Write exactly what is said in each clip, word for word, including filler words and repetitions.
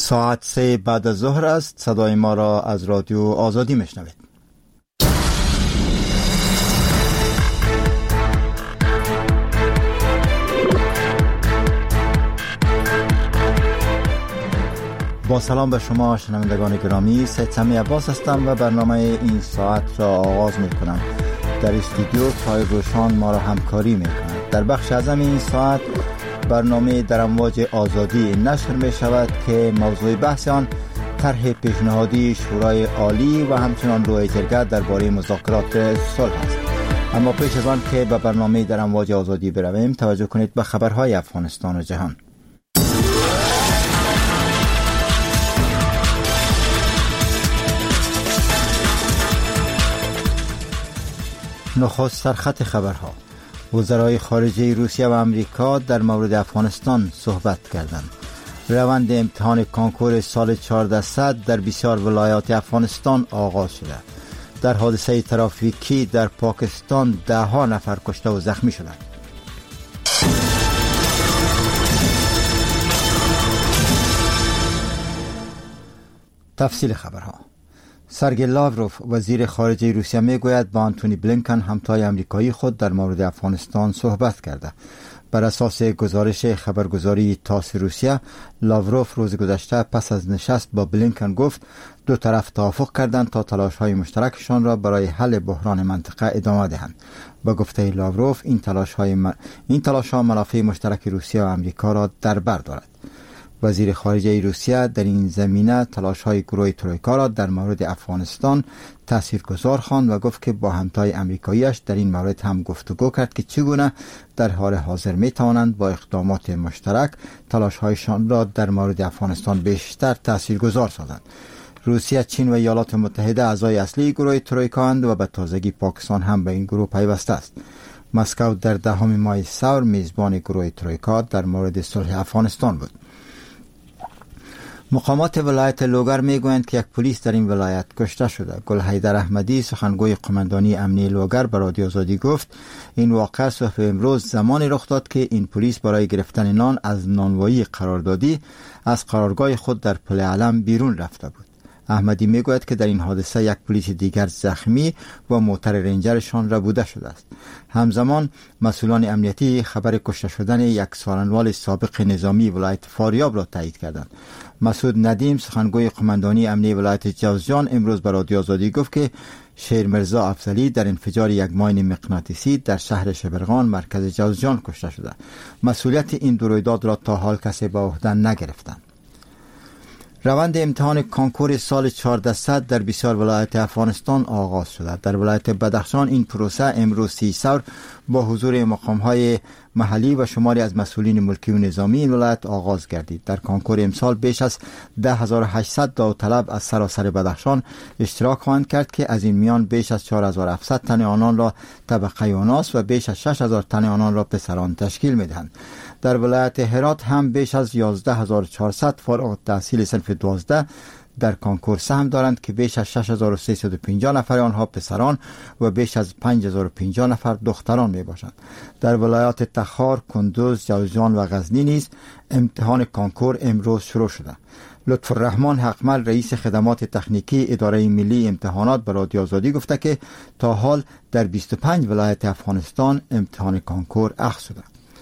ساعت سه بعد از ظهر است. صدای ما را از رادیو آزادی میشنوید. با سلام به شما شنوندگان گرامی، سید سمی عباس هستم و برنامه این ساعت را آغاز می کنم. در استودیو طاهر روشان ما را همکاری می کند. در بخش اعظم این ساعت برنامه در امواج آزادی نشر می شود که موضوع بحث آن طرح پیشنهادی شورای عالی و همچنان روی جرگه درباره مذاکرات صلح است. اما پیش از آن که به برنامه در امواج آزادی برویم، توجه کنید به خبرهای افغانستان و جهان. نخست سرخط خبرها. وزرای خارجه روسیه و امریکا در مورد افغانستان صحبت کردند. روند امتحان کانکور سال چهاردهصد در بسیار ولایات افغانستان آغاز شده. در حادثه ترافیکی در پاکستان ده ها نفر کشته و زخمی شدند. تفصیل خبرها. سرگئی لاوروف وزیر خارجه روسیه میگوید با آنتونی بلینکن همتای امریکایی خود در مورد افغانستان صحبت کرده. بر اساس گزارش خبرگزاری تاس روسیه، لاوروف روز گذشته پس از نشست با بلینکن گفت دو طرف توافق کردند تا تلاش‌های مشترکشان را برای حل بحران منطقه ادامه دهند. با گفته لاوروف این تلاش‌های م... این تلاش‌ها منافع مشترک روسیه و امریکا را در بر دارد. وزیر خارجه روسیه در این زمینه تلاش‌های گروه ترویکا را در مورد افغانستان تاثیرگذار خواند و گفت که با همتای امریکایی‌اش در این مورد هم گفتگو کرد که چگونه در حال حاضر می‌توانند با اقدامات مشترک تلاش‌هایشان را در مورد افغانستان بیشتر تاثیرگذار سازند. روسیه، چین و ایالات متحده اعضای اصلی گروه ترویکا اند و به تازگی پاکستان هم به این گروه پیوسته است. مسکو در دهم ماه سور میزبان گروه ترویکا در مورد صلح افغانستان بود. مقامات ولایت لوگر میگویند که یک پلیس در این ولایت کشته شده. گل حیدر احمدی سخنگوی قماندانی امنی لوگر به رادیو آزادی گفت این واقعه صبح امروز زمانی رخ داد که این پلیس برای گرفتن نان از نانوایی قراردادی از قرارگاه خود در پل علم بیرون رفته بود. احمدی میگوید که در این حادثه یک پلیس دیگر زخمی و موتر رنجرشان را بوده شده است. همزمان مسئولان امنیتی خبر کشته شدن یک سالنوال سابق نظامی ولایت فاریاب را تایید کردند. مسعود ندیم سخنگوی قماندانی امنی ولایت جوزجان امروز به رادیو آزادی گفت که شیر مرزا افضلی در انفجار یک ماین مغناطیسی در شهر شبرغان مرکز جوزجان کشته شده. مسئولیت این دو رویداد را تا حال کسی به عهده نگرفتند. روند امتحان کانکور سال چهاردهصد در بسیار ولایات افغانستان آغاز شده. در ولایت بدخشان این پروسه امروز سی سور با حضور مقام‌های محلی و شماری از مسئولین ملکی و نظامی این ولایت آغاز گردید. در کانکور امسال بیش از ده هزار و هشتصد داوطلب از سراسر بدخشان اشتراک خواهند کرد که از این میان بیش از چهار هزار و هفتصد تن آنان را طبقه اوناس و بیش از شش هزار تن آنان را پسران تشکیل می‌دهند. در ولایت هرات هم بیش از یازده هزار و چهارصد فارغ التحصیل صنف دوازده در کانکور سهم دارند که بیش از شش هزار و سیصد و پنجاه نفر آنها پسران و بیش از پنج هزار و پنجاه نفر دختران می باشند. در ولایات تخار، کندوز، جوزجان و غزنی نیز امتحان کانکور امروز شروع شده. لطف الرحمن حقمل رئیس خدمات تکنیکی اداره ملی امتحانات به رادیو آزادی گفته که تا حال در بیست و پنج ولایت افغانستان امتحان کانکور اخذ شده.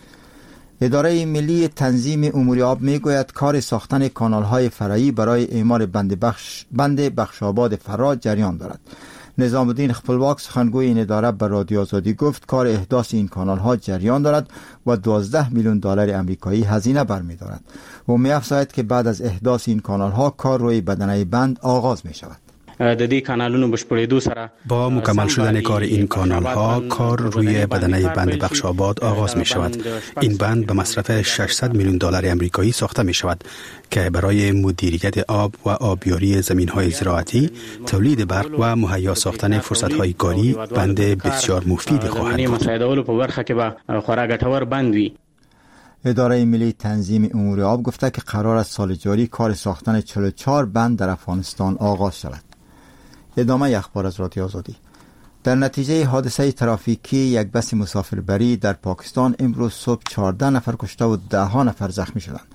اداره ملی تنظیم امور آب میگوید کار ساختن کانال‌های فرعی برای اعمار بند بخش بند بخشاباد فرا جریان دارد. نظام الدین خپلواک سخنگوی این اداره به رادیو آزادی گفت کار احداث این کانال‌ها جریان دارد و دوازده میلیون دلار آمریکایی هزینه برمی‌دارد. و می‌افزاید که بعد از احداث این کانال‌ها کار روی بدنه بند آغاز می‌شود. د دې کانالونو بشپړېدو سره با مکمل شدن کار این کانال ها کار روی بدنه بند بخشاباد آغاز می شود. این بند به مصرف ششصد میلیون دلار آمریکایی ساخته می شود که برای مدیریت آب و آبیاری زمین های زراعتی، تولید برق و مهیا ساختن فرصت های کاری بند بسیار مفیدی خواهد بود. اداره ملی تنظیم امور آب گفته که قرار است سال جاری کار ساختن چهل و چهار بند در افغانستان آغاز شود. ادامه اخبار از رادیو آزادی. در نتیجه حادثه ترافیکی یک بس مسافربری در پاکستان امروز صبح چهارده نفر کشته و ده ها نفر زخمی شدند.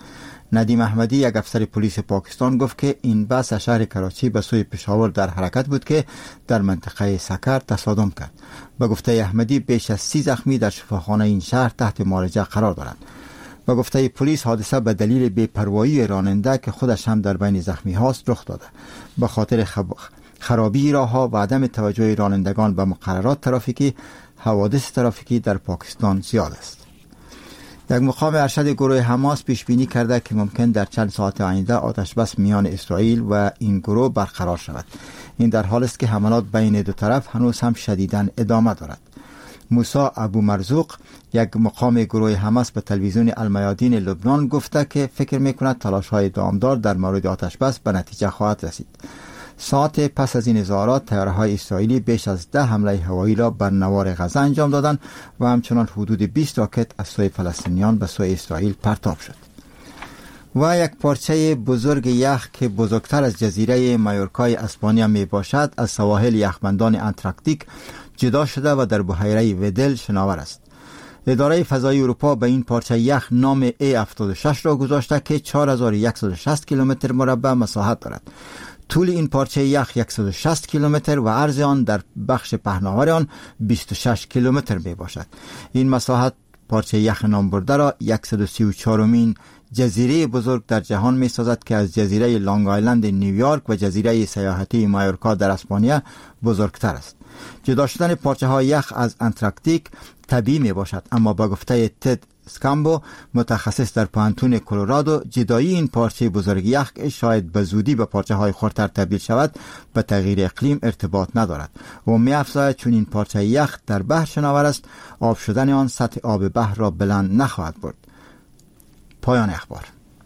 ندیم احمدی یک افسر پلیس پاکستان گفت که این بس از شهر کراچی به سوی پشاور در حرکت بود که در منطقه سکر تصادم کرد. به گفته احمدی بیش از سی زخمی در شفاخانه این شهر تحت معالجه قرار دارند. به گفته پلیس حادثه به دلیل بی‌پروایی راننده که خودش هم در بین زخمی هاست رخ داده. به خاطر خب... خرابی راهها و عدم توجه رانندگان به مقررات ترافیکی، حوادث ترافیکی در پاکستان زیاد است. یک مقام ارشد گروه حماس پیش بینی کرده که ممکن در چند ساعت آینده آتش بس میان اسرائیل و این گروه برقرار شود. این در حال است که حملات بین دو طرف هنوز هم شدیداً ادامه دارد. موسی ابو مرزوق، یک مقام گروه حماس، به تلویزیون المیادین لبنان گفته که فکر میکند تلاش‌های دامدار در مورد آتش بس به نتیجه خواهد رسید. ساعت پس از این اظهارات طیاره‌های اسرائیلی بیش از ده حمله هوایی را بر نوار غزه انجام دادند و همچنان حدود بیست راکت از سوی فلسطینیان به سوی اسرائیل پرتاب شد. و یک پارچه بزرگ یخ که بزرگتر از جزیره مایورکای اسپانیا می باشد از سواحل یخبندان انتارکتیک جدا شده و در بحیره ودل شناور است. اداره فضایی اروپا به این پارچه یخ نام ای هفتاد و شش را گذاشته که چهار هزار و صد و شصت کیلومتر مربع مساحت دارد. طول این پارچه یخ صد و شصت کیلومتر و عرض آن در بخش پهناور آن بیست و شش کیلومتر می باشد. این مساحت پارچه یخ نام برده را صد و سی و چهارمین جزیره بزرگ در جهان می سازد که از جزیره لانگ آیلند نیویورک و جزیره سیاحتی مایورکا در اسپانیا بزرگتر است. جدا شدن پارچه های یخ از انتارکتیک طبیعی می باشد، اما با گفته تد سکامبو، متخصص در پوهنتون کلرادو، جدایی این پارچه بزرگ یخ شاید به زودی به پارچه های خردتر تبدیل شود به تغییر اقلیم ارتباط ندارد و می افزاید چون این پارچه یخ در بحر شناور است، آب شدن آن سطح آب بحر را بلند نخواهد برد. پایان اخبار.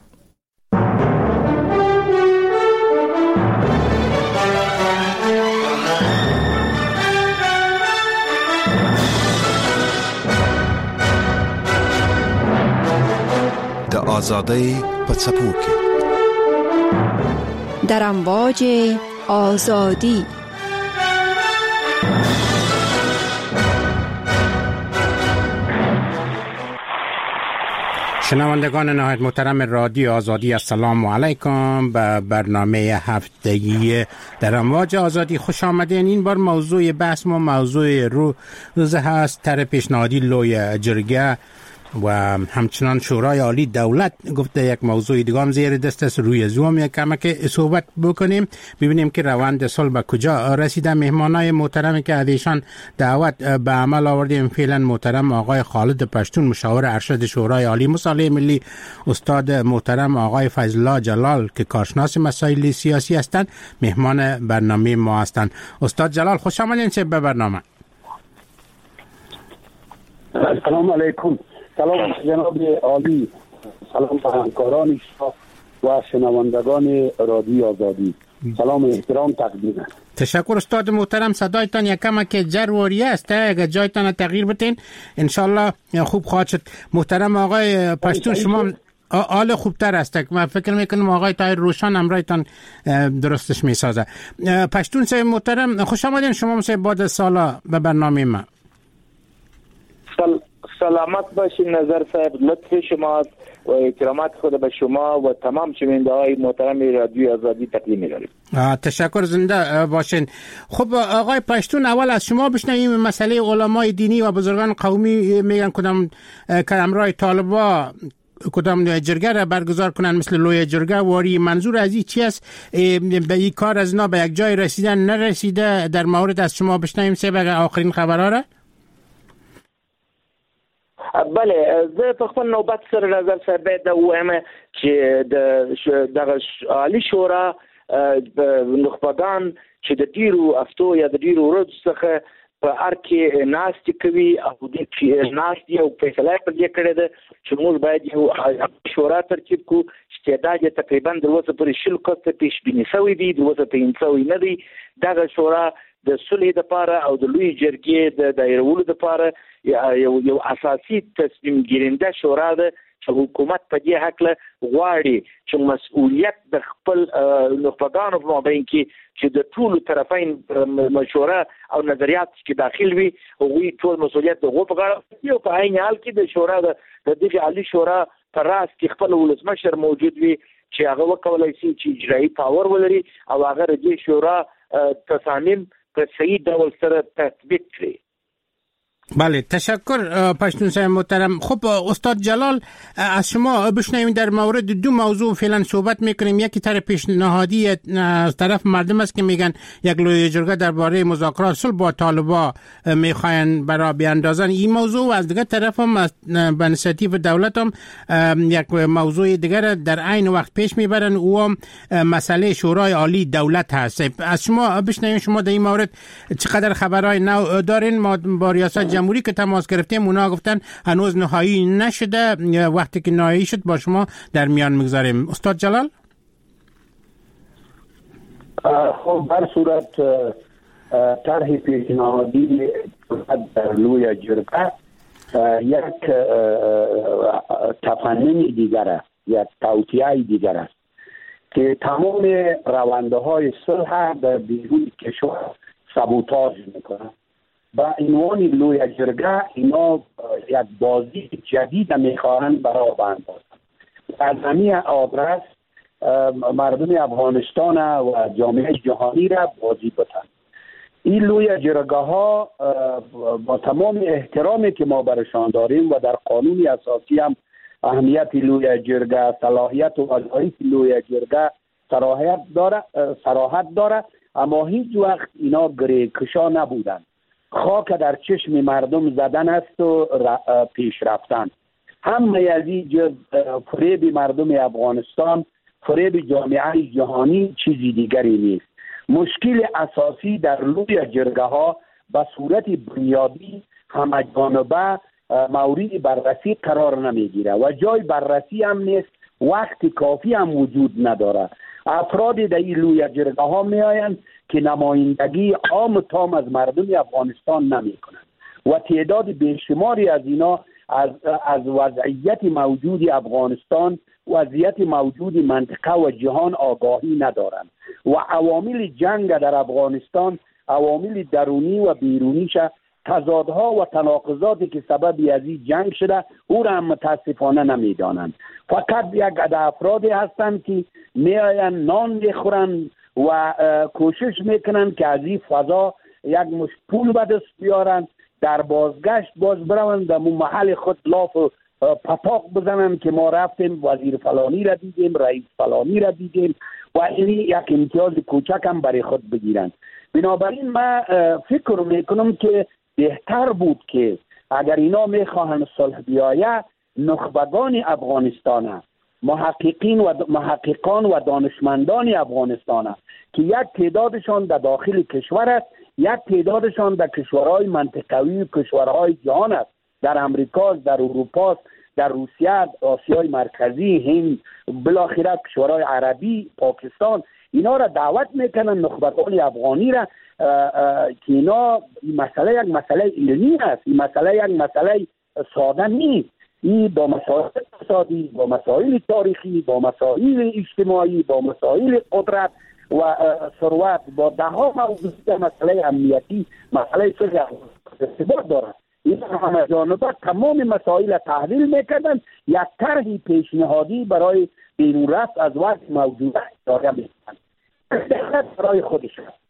د آزادی په څپو کې در امواج آزادی. شنوندگان نهایت محترم رادیو آزادی، السلام علیکم. به برنامه هفتگی در امواج آزادی خوش آمدین. این بار موضوع بحث ما موضوع رو روزه هست طرح پیشنهادی لوی جرگه و همچنان شورای عالی دولت گفته یک موضوع دیگه هم زیر دست است. روی زوم یک کمک صحبت بکنیم، ببینیم که روند صلح به کجا رسیده. مهمانای محترمی که ازشان دعوت به عمل آوردیم فعلا محترم آقای خالد پشتون، مشاور ارشد شورای عالی مصالحه ملی، استاد محترم آقای فضل الله جلال که کارشناس مسائل سیاسی هستند، مهمان برنامه ما هستند. استاد جلال خوش آمدین به برنامه. السلام علیکم. سلام جناب عالی، سلام به همکاران شما و شنوندگان رادیو آزادی، سلام احترام تقدیم. تشکر استاد محترم. صدایتان یکم که جرواری است، اگر جایتان تغییر بتین انشالله خوب خواهد شد. محترم آقای پشتون شما حال خوبتر است، من فکر میکنم آقای طاهر روشن امرایتان درستش میسازه. پشتون صاحب محترم خوش آمدین شما مثل بعد سالا به برنامه ما. سل... سلامت باشین نظر صاحب، لطف شما و اکرامات خود به شما و تمام شنونده های محترم رادیو آزادی تقدیم می‌کنیم. تشکر، زنده باشین. خب آقای پشتون، اول از شما بشنویم مسئله علمای دینی و بزرگان قومی میگن کدام که امرای طالبا کدام جرگه را برگزار کنن مثل لوی جرگه واری. منظور از این چی است؟ به این کار از اینا به یک جای رسیدن نرسیده؟ در مورد از شما بشنویم سه بگه آخرین خبرها را. بله، زه په خپل نوبت سره نظر صاحب دا وایم چې د دغه عالی شورا نخبگان چې د ډیرو هفتو یا د ډیرو ورځو څخه په هر کې ناستې کوي او د ناستې او فیصله پر دې کړې ده چې موږ باید یو شورا ترتیب کړو چې تعداد یې تقریبا د اوسه پورې شل کسه پیش بیني شوی دی، د اوسه پنځه سوه نه دی. دغه شورا د صلح لپاره او د لوی جرګې د دایرولو لپاره یو یو اساسي تصمیم ګیرنده شورا ده چې حکومت په دې حق له غواړي چې مسؤلیت د خپل نخبگانو په مابین کې چې د ټولو طرفین مشوره او نظریات کې داخل وي، هغوی ټول مسؤلیت د هغو په غاړه وي او په عین حال کې د شورا د دغه عالی شورا پر راس کې خپل ولسمشر موجود وي چې هغه وکولای شي چې اجرایي پاور ولري او هغه د شورا تصامیم په صحیح ډول سره تطبیق کړي. بله تشکر پشتون صاحب محترم. خب استاد جلال از شما بشنویم در مورد دو موضوع فعلا صحبت میکنیم. یکی طرف پیشنهادی از طرف مردم است که میگن یک لویه جرگه درباره مذاکرات صلح با طالبان میخواین برای بیاندازن این موضوع و از دیگر طرف هم به انیشیتیو دولت هم یک موضوع دیگر در عین وقت پیش میبرن او هم مسئله شورای عالی دولت هست. از شما بشنویم شما در این مورد چقدر خبرهای نو دارین؟ ما با ریاست جمهوری که تماس گرفتیم اونا گفتن هنوز نهایی نشده، وقتی که نهایی شد با شما در میان میگذاریم. استاد جلال؟ خب بر صورت طرح پیشنهادی در لوی جرگه یک تفنن دیگر است، یک توطئه دیگر است که تمام رونده های صلح در بیرون کشور سابوتاژ میکنه. با عنوان لوی جرگه اینا یک بازی جدید میخواهند برای بندازن. از همین آدرس مردم افغانستان و جامعه جهانی را بازی بتن. این لوی جرگه ها با تمام احترامی که ما برشان داریم و در قانون اساسی هم اهمیت لوی جرگه، صلاحیت و وظایف لوی جرگه صراحت داره صراحت داره اما هیچ وقت اینا گریکشا نبودن. خاک در چشم مردم زدن است و پیش رفتن. هم از این جز فریب مردم افغانستان، فریب جامعه جهانی چیزی دیگری نیست. مشکل اساسی در لوی جرگه ها به صورت بنیادی همه‌جانبه مورد بررسی قرار نمیگیره و جای بررسی هم نیست، وقت کافی هم وجود نداره. افراد در این لوی جرگه ها می آیند که نمایندگی عام تام از مردم افغانستان نمی کنند و تعداد بیشماری از اینا از از وضعیت موجود افغانستان، وضعیت موجود منطقه و جهان آگاهی ندارند و عوامل جنگ در افغانستان، عوامل درونی و بیرونیش، تضادها و تناقضاتی که سبب از این جنگ شده او را هم متاسفانه نمیدانند. فقط یک عده افرادی هستند که میآیند نان میخورند و کوشش میکنند که از این فضا یک مش پول به دست بیارند، در بازگشت باز بروند در محل خود لاف و پتاق بزنند که ما رفتیم وزیر فلانی را دیدیم، رئیس فلانی را دیدیم و این یک امتیاز کوچک هم برای خود بگیرند. بنابراین من فکر میکنم که بهتر بود که اگر اینا میخواهند صلح بیاید، نخبگان افغانستان، محققین و محققان و دانشمندان افغانستان که یک تعدادشان در داخل کشور است، یک تعدادشان در کشورهای منطقوی و کشورهای جهان است، در امریکا، در اروپا، در روسیه، آسیای مرکزی، هند، بالاخره کشورهای عربی، پاکستان، اینا را دعوت میکنن نخبگان افغانی را که اینا این مسئله یک مسئله علمی است، این مسئله یک مسئله ساده نیست. این با مسائل اقتصادی، با مسائل تاریخی، با مسائل اجتماعی، با مسائل قدرت و ثروت، با ده ها موضوع مسئله امنیتی، مسئله صلح ارتباط دارد. این همه جانبه تمام مسائل تحلیل میکردن، یک طرح پیشنهادی برای بیرون رفت از وضع موجوده ارائه میکنن. برای خودش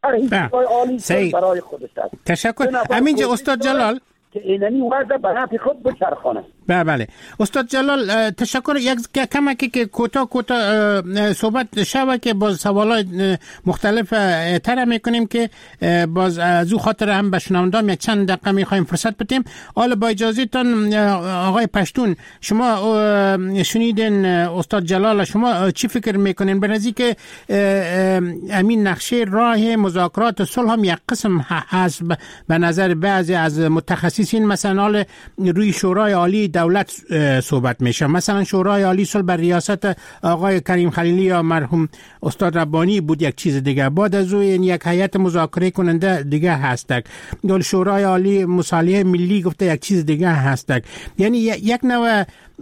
است. برای خودش است. تشکر. همینجا استاد جلال که اینانی وضع به نفع خود بچرخانه. بله بله استاد جلال تشکر. یک کمکی که کوتاه کوتاه صحبت شوه که باز سوالات مختلف طرح میکنیم که باز از او خاطر هم به شنوندگان یک چند دقیقه میخوایم فرصت بدیم. حالا با اجازهتان آقای پشتون، شما شنیدین استاد جلال، شما چی فکر میکنین؟ به نظری که امین نقشه راه مذاکرات صلح هم یک قسم هست به نظر بعضی از متخصصین، مثلا روی شورای عالی دولت صحبت میشه، مثلا شورای عالی صلح بر ریاست آقای کریم خلیلی یا مرحوم استاد ربانی بود یک چیز دیگه، بعد از اون یک هیئت مذاکره کننده دیگه هستک، دول شورای عالی مصالحه ملی گفته یک چیز دیگه هستک. یعنی یک نوع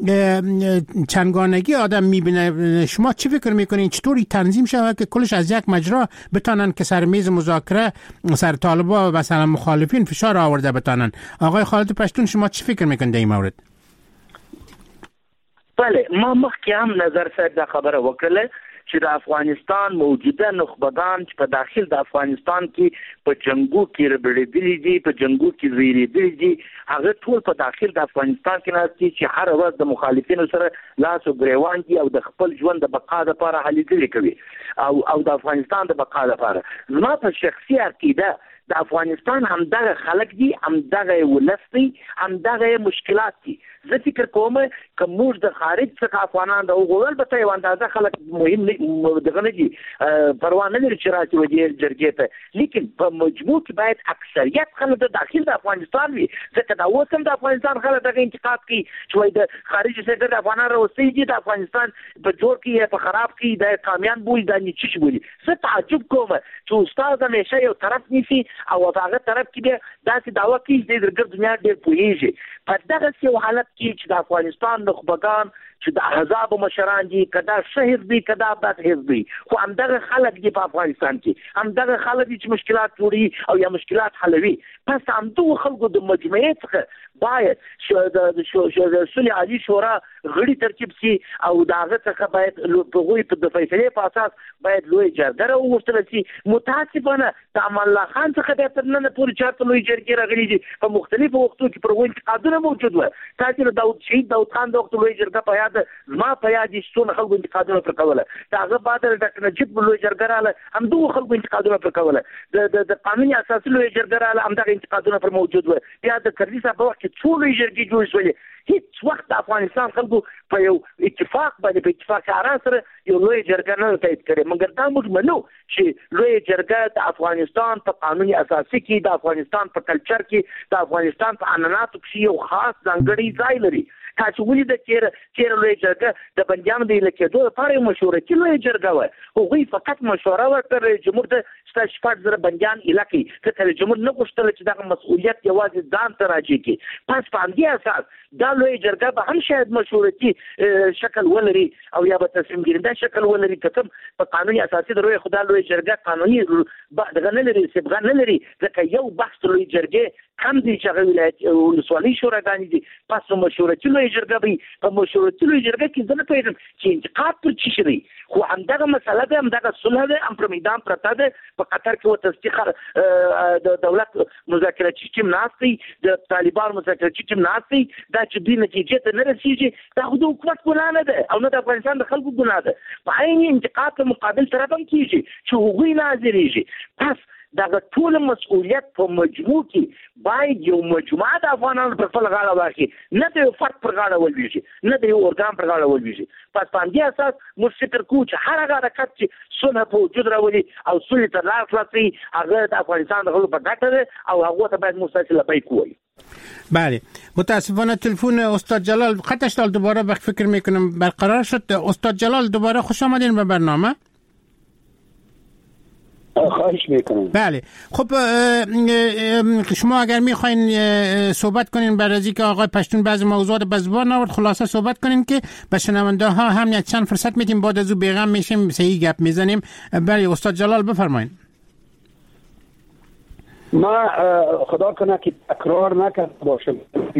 چندگانگی آدم میبینه. شما چی فکر میکنین چطوری تنظیم شود که کلش از یک مجرا بتانن که سر میز مذاکره سر طالبا و مثلا مخالفین فشار آورده بتانن؟ آقای خالد پشتون، شما چی فکر میکنید در این مورد؟ بله ما مخکې هم نظر صاحب دا خبره وکړه چې د افغانستان موجوده نخبگان چې په داخل د افغانستان کې په جنگو کې ربړېدلي دي، په جنگو کې ویریدلي دي، هغه ټول په داخل د افغانستان کې ناست دي چې هر ورځ د مخالفینو سره لاس او ګریوان دي او د خپل ژوند د بقا لپاره هلې ځلې کوي او او د افغانستان د بقا لپاره. زما په شخصي عقیده د افغانستان همدغه خلک دي، همدغه ولس دی، همدغه مشکلات دي. زه فکر کوم که موږ د خارج څخه افغانان د وګورل به یو اندازه خلک مهم دغه نه دي، پروا نه لري چې راځي ودې جرګې ته، لیکن په مجموع کې باید اکثریت خلک د داخل د افغانستان وي، ځکه دا اوس هم د افغانستان خلک دغه انتقاد کوي چې وایي د خارج څخه د افغانان راوستي دي، د افغانستان په جوړ کې په خراب کې د کامیان بولی د نیچش بولی. زه تعجب کوم چې استاد همیشه یو طرف نیسي او هغه طرف کې بیا داسې دعوه کوي چې د ګرد دنیا ډېر پوهېږي. په دغه یو حالت کې چې د افغانستان نخبگان چې د احزاب مشران دي، کدا شه حزبي کدا بد حزبي، خو همدغه خلک دي په افغانستان کې، همدغه خلک دي چې مشکلات جوړي او یا مشکلات حلوي. پس همدغه خلکو د مجموعې څخه باید د صلح عالي شورا غړي ترکیب شي او د هغه څخه باید په هغوی په د فیصلې په اساس باید لوی جرګه راوغوښتل شي. متاسفانه د امان الله خان څخه بیا تر ننه پورې چاته لوی جرګې راغلي دي، په مختلفو وختو کې پر هغوی انتقادونه موجود وو. تاسې د داود شهید داود خان د وخت لوی جرګه په یاد زما په یاد چې څونه خلکو انتقادونه پر کوله، د هغه بعد د ډاکټر نجیب لوی جرګه راغله همدغو خلکو انتقادونه پر کوله، د قانوني اساسي لوی جرګه راغله همدغه انتقادونه پر موجود وو. بیا د کرزي صاحب په وخت کې څو لوی جرګې جوړې شولې. هیڅ وخت د افغانستان خلکو په یو اتفاق باندې په اتفاق سره سره یو لوی جرګه نه تایید کړې، مګر دا موږ منو چې لوی جرګه د افغانستان په قانوني اساسي کې، د افغانستان په کلچر کې، د افغانستان په عنعناتو کې یو خاص ځانګړی ځای لري. تاسو ولې د چیر چیر لوی جرګه د بندیانو د لیکدو لپاره مشورتي لوی جرګه وه، هغوی فقط مشوره ورکړه جمهور ته چې شپږ زره بندیان ایله کړي، ځکه جمهور نه غوښتل چې دغه مسؤلیت یوازې ځان ته راجع کړي. پس په همدې اساس دا لوی جرګه به هم شاید مشورتي شکل ولري او یا به تصمیم ګیرنده شکل ولري، که کوم په قانوني اساسي د روی خدا لوی جرګه قانوني دغه نه لري، صبغه نه لري، ځکه یو بحث لوی جرګې کم دي چې هغه ولایت ولسوالۍ شوراګانې دي. پس په مشورتي لوی جرګه وي، په مشورتي لوی جرګه کې زه نه پوهېږم چې انتقاد پر څه شي دی، خو همدغه مسله ده، همدغه صلح ده، هم پر میدان پرته ده. په قطر کې و تصدیق د دولت مذاکراتي ټیم ناست دی، د طالبانو مذاکراتي ټیم ناست دی، دا چې دوی نتیجې ته نه رسېږي دا خو د حکومت ګناه نه ده او نه د افغانستان د خلکو ګناه ده. په عین انتقاد په مقابل طرف هم کېږي چې هغوی نه حاضرېږي. پس دغه ټول مسؤلیت په مجموع کې باید یو مجموعه د افغانانو پر خپل غاړه واخلي، نه د یو فرد پر غاړه ولویږي، نه د یو ارګان پر غاړه ولویږي. پس په همدې اساس موږ فکر کوو چې هر هغه حرکت چې صلح په وجود راولي او صلح ته لار خلاصوي هغه د افغانستان د خلکو په ګټه ده او هغو ته باید موږ تاسې لبیک ووایو. بله متاسفانه تلفن استاد جلال قطعش دال دوباره به فکر میکنم برقرار شد. استاد جلال دوباره خوش آمدین به برنامه. خواهش میکنم. بله خب شما اگر میخواین صحبت کنین بعد از اینکه آقای پشتون بعضی موضوعات به زبان آورد خلاصه صحبت کنین که به شنونده ها هم یک چند فرصت میدیم، بعد از او بیغم میشیم صحیح گپ میزنیم. بله استاد جلال بفرمایید. ما خدا کنه که تکرار نکرده باشم،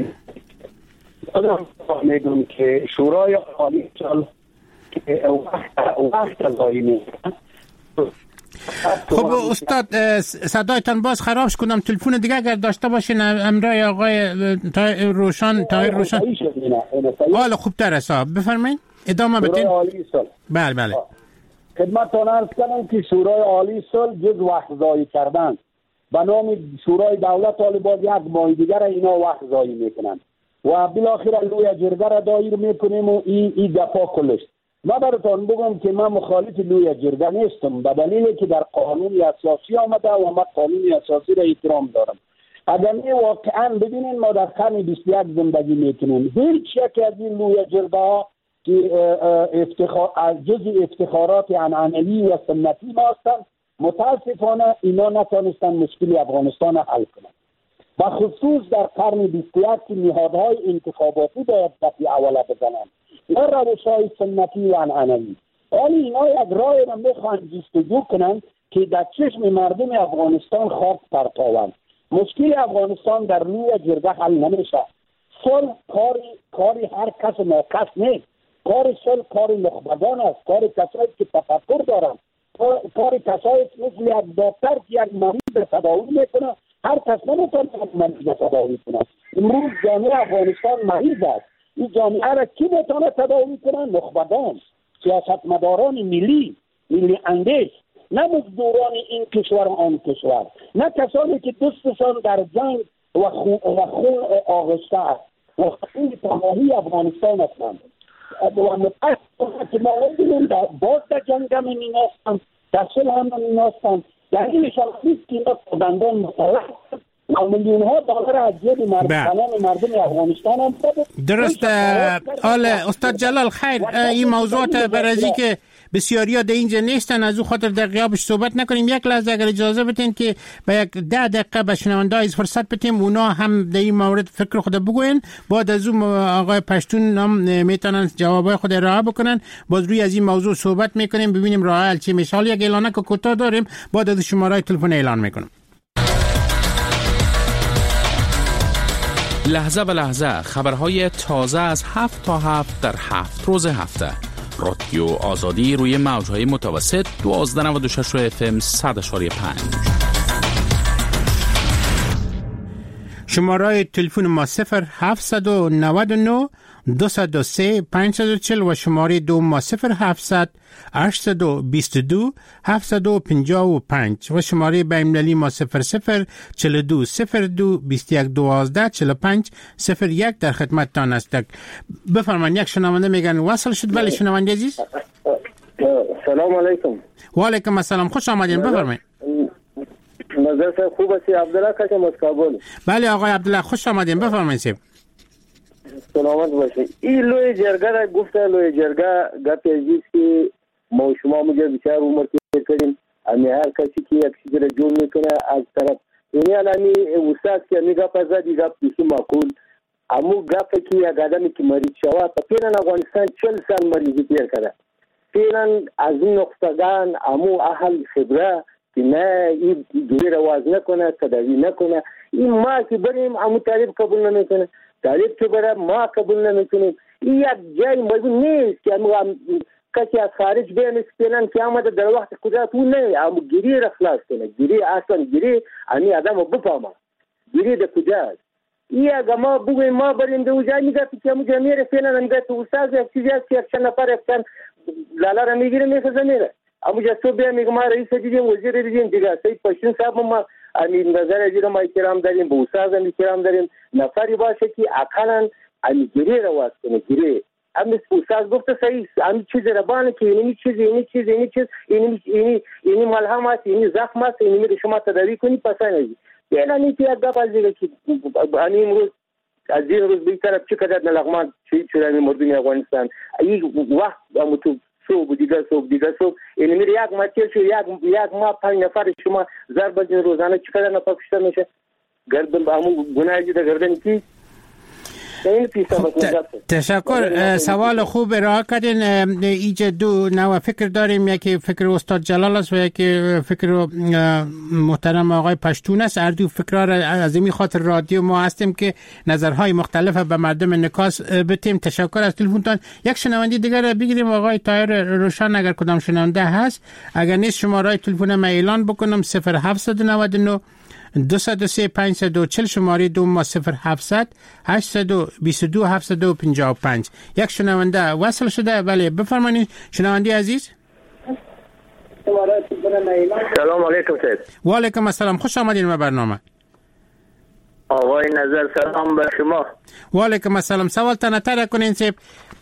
خدا میگم که شورای عالی سال که وقت وقت ضایع میکنه. خب استاد صدایتان باز خرابش کنم، تلفن دیگه اگر داشته باشین امرای آقای طاهر روشن طاهر روشن حالا خوبتر است. بفرمایید ادامه بدین. بله بله خدمتتان عرض کنم که شورای عالی صلح جز وقت ضایع کردن به نام شورای دولت طالبان یک ماه دیگر اینا وقت ضایع میکنن و بالاخره لوی جرگه را دایر میکنیم و این ای گپا کلش. ما براتون بگم که من مخالف لوی جرگه نیستم به دلیلی که در قانون اساسی آمده و من قانون اساسی را احترام دارم. اگر می واقعا ببینین ما در قرن بیست و یک زندگی میکنیم، هیچ یک از این لوی جرگه ها که افتخار جزء افتخارات عنعنوی و سنتی ما هستند، متاسفانه اینا نتونستن مشکل افغانستان حل کنند. و خصوص در قرن بیست و یک که نهادهای انتخاباتی باید دفعه اوله بزنند نه روش‌های سنتی و عنعنوی. ولی اینا یک راه را میخوان جستجو کنند که در چشم مردم افغانستان خاک پرتابند. مشکل افغانستان در روی جرگه حل نمیشه. صلح کاری کاری هر کس ناکس نیست. کار صلح کار نخبگان است، کار کسایی که تفکر دارن، کار کسایی که مثل یک دکتر که یک مریض تداوی میکنه. هر کس نمیتونه یک مریض تداوی کنه. امروز جامعه افغانستان مریض است. این جامعه را کی میتونه تداوی کنه؟ نخبگان، سیاستمداران ملی، ملی اندیش، نه مزدوران این کشور و آن کشور، نه کسانی که دستشان در جنگ و خون, و خون آغشته است و خون تمامی افغانستان هستند. و متاسفانه که ما بودیم در باز در جنگ هم نیناستند، در صلح هم نیناستند. در این شخصیست که اینا خودندان مطلق و میلیون ها دلار از جیب مردم مردم افغانستان هم بده. درست. آل استاد جلال خیر، این موضوعات برازی که بسیاری ها در اینجا نیستن، از او خاطر در غیابش صحبت نکنیم. یک لحظه اگر اجازه بدین که به یک ده دقیقه به شنونده های فرصت بدیم، اونا هم در این مورد فکر خود بگوین. بعد از اون آقای پشتون هم میتونن جوابای خود ارائه بکنن. باز روی از این موضوع صحبت میکنیم، ببینیم راه حل چی میشه. یک اعلانه که کوتاه داریم، بعد از شماره تلفن اعلان میکنم. لحظه به لحظه خبرهای تازه از هفت تا هفت در هفت روز هفته. رادیو آزادی روی موجهای متوسط دوازده نود و شش اف ام صد اشاری پنج. شماره تلفن ما صفر هفت نه نه دو صفر سه پنج چهار صفر و شماره دو ما صفر هفتصد هشت دو دو هفت دو پنج پنج و شماره بین‌المللی ما صفر صفر چهل و دو صفر دو بیست و یک دوازده چهل و پنج صفر یک در خدمتتان است. بفرمایید. یک شنونده میگن وصل شد. ولی شنونده عزیز سلام علیکم. و علیکم السلام، خوش آمدین. بفرمایید. نظر صاحب خوب هستی؟ عبدالله کاشم از کابل. بله آقای عبدالله خوش آمدین. بفرمایید. سلامت باشید. این لوی جرگه را گفته، لوی جرگه گپ عزیز که ما شما مجا بسیار عمر که کردیم، امی هر کسی که یک چیز را جون میکنه از طرف یعنی الامی استاد که امی گپ ازد ای گپ بسی معقول، امو گپ که یک آدمی که مریض شود پیرن افغانستان چل سال مریضی پیر کرده، پیرن از این نقطگان امو اهل خبره که نه این گیری رواز نکنه، تداوی نکنه. این ما که بریم امو تعریف قبول نمیکنه، تعریف که برای ما قبول نمیکنیم. این یک جای موضوع نیست که امو کسی از خارج بیانست پیلن که آمده در وقت قدرت او نه امو گیری را خلاص کنه. گیری اصلا گیری امی آدم رو بفهمه گیری در کجاست. این اگه ما بگویم ما بریم در اوجای میگه که امو جمعی را پیلن میگه تو استاز یک چیزی هست که یک چند نفر یک چند لالا را میگیره میخزه میره. امو جسو بیا میگه ما رئیس دیدیم وزیر دیدیم دیگه سید پشتون صاحب ما امی نظر ازیر ما اکرام داریم، به استاز هم اکرام داریم. نفری باشه که اقلا امی گیری را واز کنه. گیری امی استاز گفته صحیح امی چیز را بانه که اینی چیز اینی چیز اینی چیز اینی اینی اینی ملهم است، اینی زخم است، اینی میره شما تداوی کنی پس نگی. یعنی اینی که یک گپ دیگه که امی امروز از این روز به طرف چه قدر نلغمان شهید شدن مردم افغانستان. این وقت امو تو صبح دیگه صبح دیگه صبح اینی میره یک ماتیر شو یک یک ما پنج نفر شما ضرب دین روزانه چقدر نفر کشته میشه. گردن امو گناهی در گردن کی تشکر. سوال خوب ارائه کردین. ایجا دو نوع فکر داریم، یکی فکر استاد جلال است و یکی فکر محترم آقای پشتون است. هر دو فکرها را از این خاطر رادیو ما هستیم که نظرهای مختلف به مردم انعکاس بدیم. تشکر از تلفنتان. یک شنونده دیگر را بگیریم. آقای طاهر روشن اگر کدام شنونده هست، اگر نیست شماره تلفن ما اعلان بکنم صفر هفت نه نه دو صفر سه پنج صفر دو چهل شماره دو ما صفر هفتصد هشت دو بیست و دو هفت دو پنجاه و پنج. یک شنونده وصل شده. بله بفرمایید شنونده عزیز. سلام علیکم سید. و علیکم السلام، خوش آمدین به برنامه. آقای نظر سلام به شما. و علیکم السلام. سوال تنتر کنین سید.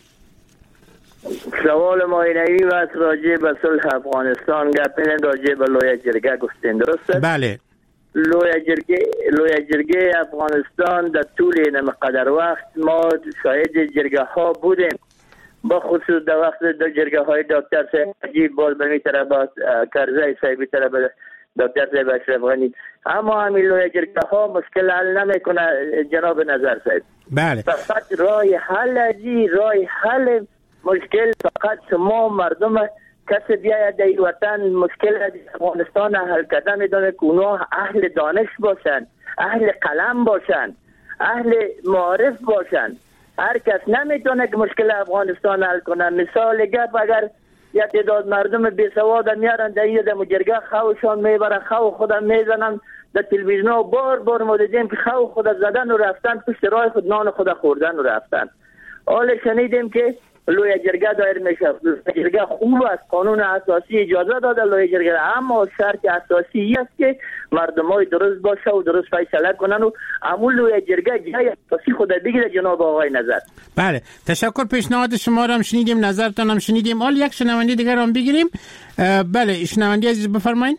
سوال ما اینایی و راجع به صلح افغانستان گپین راجع به لوی جرگه گفتین درسته؟ بله. لوی جرگه لوی جرگه افغانستان در طول این مقدار وقت ما شاهد جرگه ها بودیم، با خصوص در وقت در جرگه های دکتر صاحب عجیب باز به می طرف کرزی صاحبی طرف دکتر صاحب اشرف غنی، اما همین لوی جرگه ها مشکل حل نمیکنه جناب نظر صاحب. بله. فقط راه حل ازی راه حل مشکل فقط شما مردم کسی بیاید در وطن مشکل از افغانستان حل کردن میدونه که اونا اهل دانش باشن، اهل قلم باشن، اهل معارف باشن. هر کس نمیتونه که مشکل افغانستان حل کنه. مثال گپ اگر یا تعداد مردم بی سواد میارن در این مجرگه خوشان میبرن، خو خودم میزنن در تلویزیون ها، بار بار ما دیدیم که خو خود زدن و رفتن پشت راه خود نان خود خوردن و رفتن. حالا شنیدیم که لوی جرگه دایر میشه. لوی جرگه خوب است، قانون اساسی اجازه داده لوی جرگه، اما شرط اساسی است که مردمای درست باشه و درست فیصله کنن و امول لوی جرگه جای اساسی خود بگیره. جناب آقای نظر. بله تشکر، پیشنهاد شما را هم شنیدیم، نظرتان هم شنیدیم. حالا یک شنونده دیگر هم بگیریم. بله شنونده عزیز بفرمایید.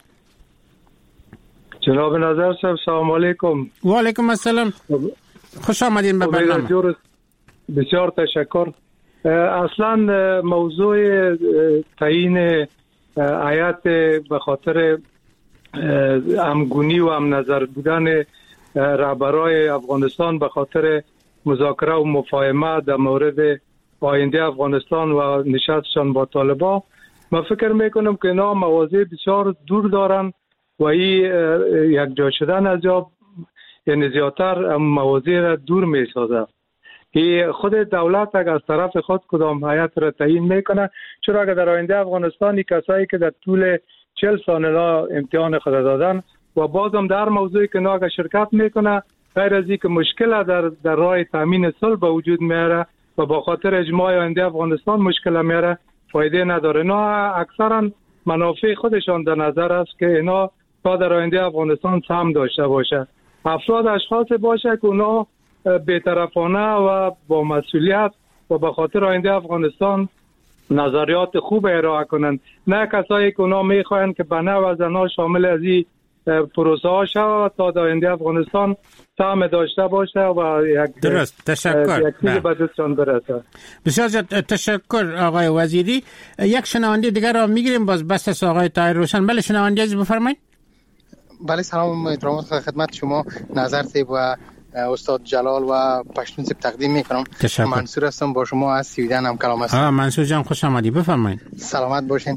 جناب نظر صاحب سلام علیکم. و علیکم السلام، خوش آمدین به برنامه. بسیار تشکر. اصلا موضوع تعیین هیئت به خاطر همگونی و هم نظر بودن رهبرای افغانستان به خاطر مذاکره و مفاهمه در مورد آینده افغانستان و نشستشان با طالبان، من فکر میکنم که اینا مواضع بسیار دور دارن و این یک جا شدن از جا یعنی زیادتر مواضع را دور میسازه. که خود دولت اگر از طرف خود کدام هیئت را تعیین میکنه، چرا اگر در آینده افغانستانی کسایی که در طول چهل سال امتحان خود دادن و بازم در موضوعی که اگر شرکت میکنه، غیر از اینکه مشکل در در راه تامین صلح به وجود میاره و با خاطر اجماع آینده افغانستان مشکل میاره، فایده نداره. نه اکثرا منافع خودشان در نظر است که اینا تا در آینده افغانستان سهم داشته باشه. افراد اشخاص باشه که اونا بی‌طرفانه و با مسئولیت و به خاطر آینده افغانستان نظریات خوب ارائه کنند، نه کسایی که اونا میخواین که بنه و زنا شامل از این پروسه ها شود تا در آینده افغانستان سهم داشته باشه و یک درست. تشکر. یک چیزی به دستشان برسه. بسیار تشکر آقای وزیری. یک شنونده دیگر را میگیریم، باز بس از آقای طاهر روشن. بله شنونده عزیز بفرمایید. بله سلام، احترامات خدمت شما نظر سیب و استاد جلال و پشتون سیب تقدیم میکنم. تشکر. منصور هستم، با شما از سویدن هم کلام هستم. منصور جان خوش آمدی، بفرمایید. سلامت باشین.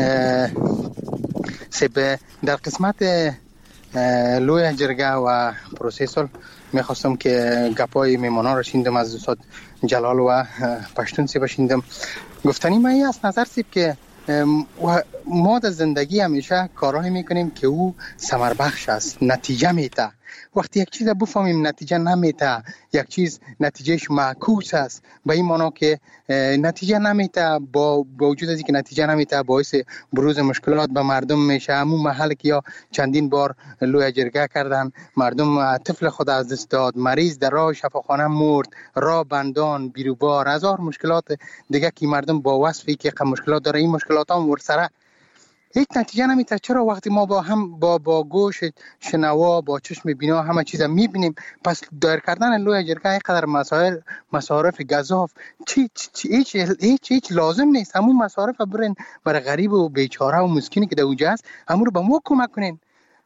سیب در قسمت لوی جرگه و پروسیسور میخواستم که گپای میمانا رو شیندم از استاد جلال و پشتون سیب شیندم. گفتنی من این از نظر سیب که ما در زندگی همیشه کارهایی میکنیم که او ثمر بخش است، نتیجه میده. وقتی یک چیز بفهمیم نتیجه نمیده، یک چیز نتیجهش معکوس است، به این معنی که نتیجه نمیده، با وجود از اینکه نتیجه نمیده باعث بروز مشکلات به مردم میشه. همون محل که یا چندین بار لوی جرگه کردن، مردم طفل خود از دست داد، مریض در راه شفاخانه مرد، راه بندان، بیروبار، هزار مشکلات دیگه که مردم با وصفی که مشکلات داره، این مشکلات هم ورسره هیچ نتیجه نمیده. چرا وقتی ما با هم با با گوش شنوا، با چشم بینا همه چیزا میبینیم، پس دایر کردن لوی جرگه اینقدر مسائل مصارف گزاف چی چی هیچ هیچ هیچ لازم نیست. همون مصارف برین برای غریب و بیچاره و مسکینی که در اونجا است، همون رو به ما کمک کنین.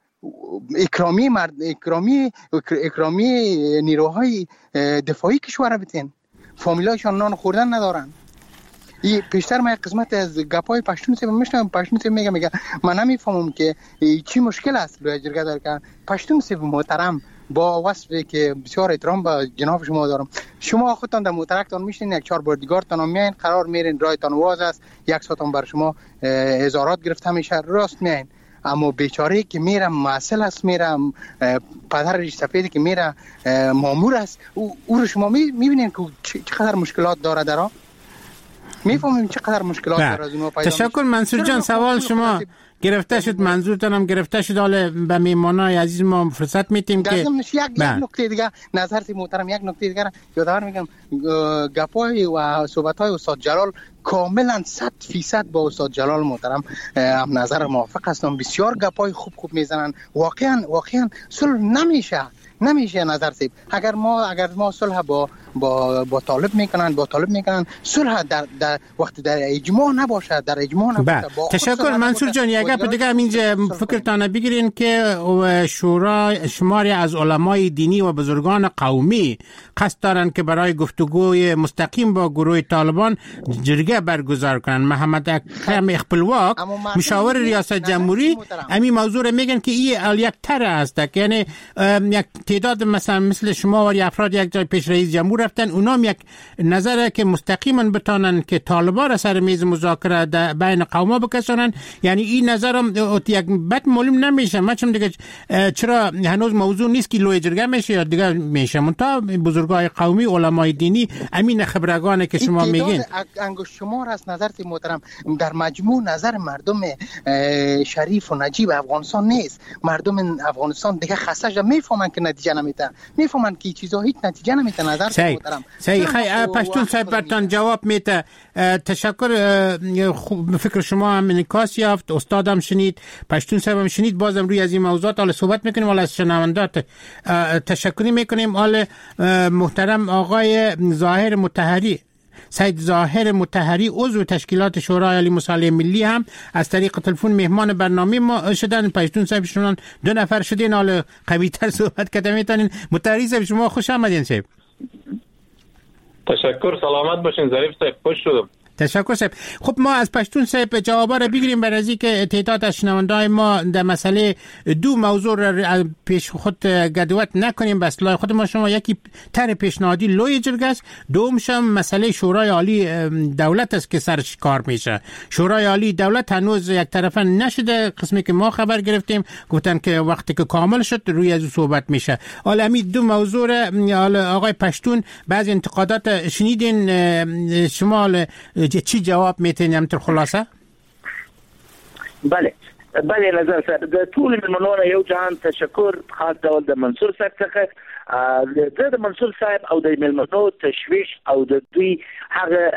اکرامی مرد اکرامی اکرامی نیروهای دفاعی کشور بتین، فامیلاشون نان خوردن ندارن. این پیشتر من قسمت از گپای پشتون سیب میشنم، پشتون سیب میگه میگه من نمیفهمم که چی مشکل است لوی جرگه داره که پشتون سیب محترم با وصفی که بسیار احترام به جناب شما دارم، شما خودتان در موترکتان میشین، یک چهار بادیگاردتان میاین، قرار میرین رایتان واز است، یک ساعتون بر شما هزارات گرفته میشه، راست میاین. اما بیچاره که میره معسل است، میره پدر ریش سفیدی که میره مامور است، او, او رو شما میبینین که چقدر مشکلات داره درا، میفهمیم چقدر مشکلات داره از اونها پیدا. تشکر منصور جان، سوال شما گرفته شد، منظورتان هم گرفته شد. حالا به میمانای عزیز ما فرصت میتیم که یک یک نکته دیگه نظر سی محترم، یک نکته دیگه یادآور میگم، گپای و صحبت‌های استاد جلال کاملا صد فیصد با استاد جلال محترم هم نظر موافق هستم. بسیار گپای خوب خوب میزنن. واقعا واقعا صلح نمیشه نمیشه نظر سیب. اگر ما اگر ما صلح با با با طالب میکنن با طالب میکنن صلح در, در وقتی در اجماع نباشه، در اجماع نباشه. تشکر منصور جان. یک گپ دیگه اینجا فکرتان بگیرین که شورا شماری از علمای دینی و بزرگان قومی قصد دارن که برای گفتگوی مستقیم با گروه طالبان جرگه برگزار کنن. محمد اکرم اخپلواک مشاور ریاست جمهوری همین موضوع میگن که این یک طرح است، یعنی یک تعداد مثلا مثل شما و افراد یک جای پیش رئیس جمهور رفتن اونام یک نظره که مستقیما بتانن که طالبان را سر میز مذاکره بین قوما بکشانن. یعنی این نظرم یک بد معلوم نمیشه. من چم دیگه چرا هنوز موضوع نیست که لوی جرگه میشه یا دیگه میشه، منتها بزرگای قومی، علمای دینی، امین خبرگانه که شما میگین انگشت شمار از نظر محترم در مجموع نظر مردم شریف و نجیب افغانستان نیست. مردم افغانستان دیگه خستش میفهمن که نتیجه نمیده، میفهمن که چیزا هیچ نتیجه نمیده. نظر محترم صحیح. خیلی پشتون صاحب برتان جواب میده. تشکر. فکر شما هم انعکاس یافت، استادم شنید، پشتون صاحب هم شنید. بازم روی از این موضوعات حالا صحبت میکنیم. حالا از شنوندات تشکری میکنیم. حالا محترم آقای ظاهر مطهری، سید ظاهر مطهری، عضو تشکیلات شورای عالی مصالحه ملی هم از طریق تلفن مهمان برنامه ما شدن. پشتون صاحب شما دو نفر شدین، حالا قوی تر صحبت کردن میتونین. مطهری صاحب شما خوش آمدین. صاحب تشکر، سلامت باشین. ظریف صاحب خوش شدم. تشکر صاحب. خب ما از پشتون صاحب جوابا را بگیریم برای از اینکه تعداد از شنونده‌های ما در مسئله دو موضوع را پیش خود گدوت نکنیم. به اصطلاح خود ما شما یکی طرح پیشنهادی لوی جرگه است، دومش هم مسئله شورای عالی دولت است که سرش کار میشه. شورای عالی دولت هنوز یک طرفه نشده. قسمی که ما خبر گرفتیم گفتن که وقتی که کامل شد روی از صحبت میشه. حالا همین دو موضوع را آقای پشتون بعضی انتقادات شنیدین، شما چی جواب میتونیم همطور خلاصه؟ بله بله نظر صاحب د ټول ملمنونو یو جهان تشکر خاص ډول د منصور صاحب څخه. د منصور صاحب او د ملمنو تشویش او د دوی هغه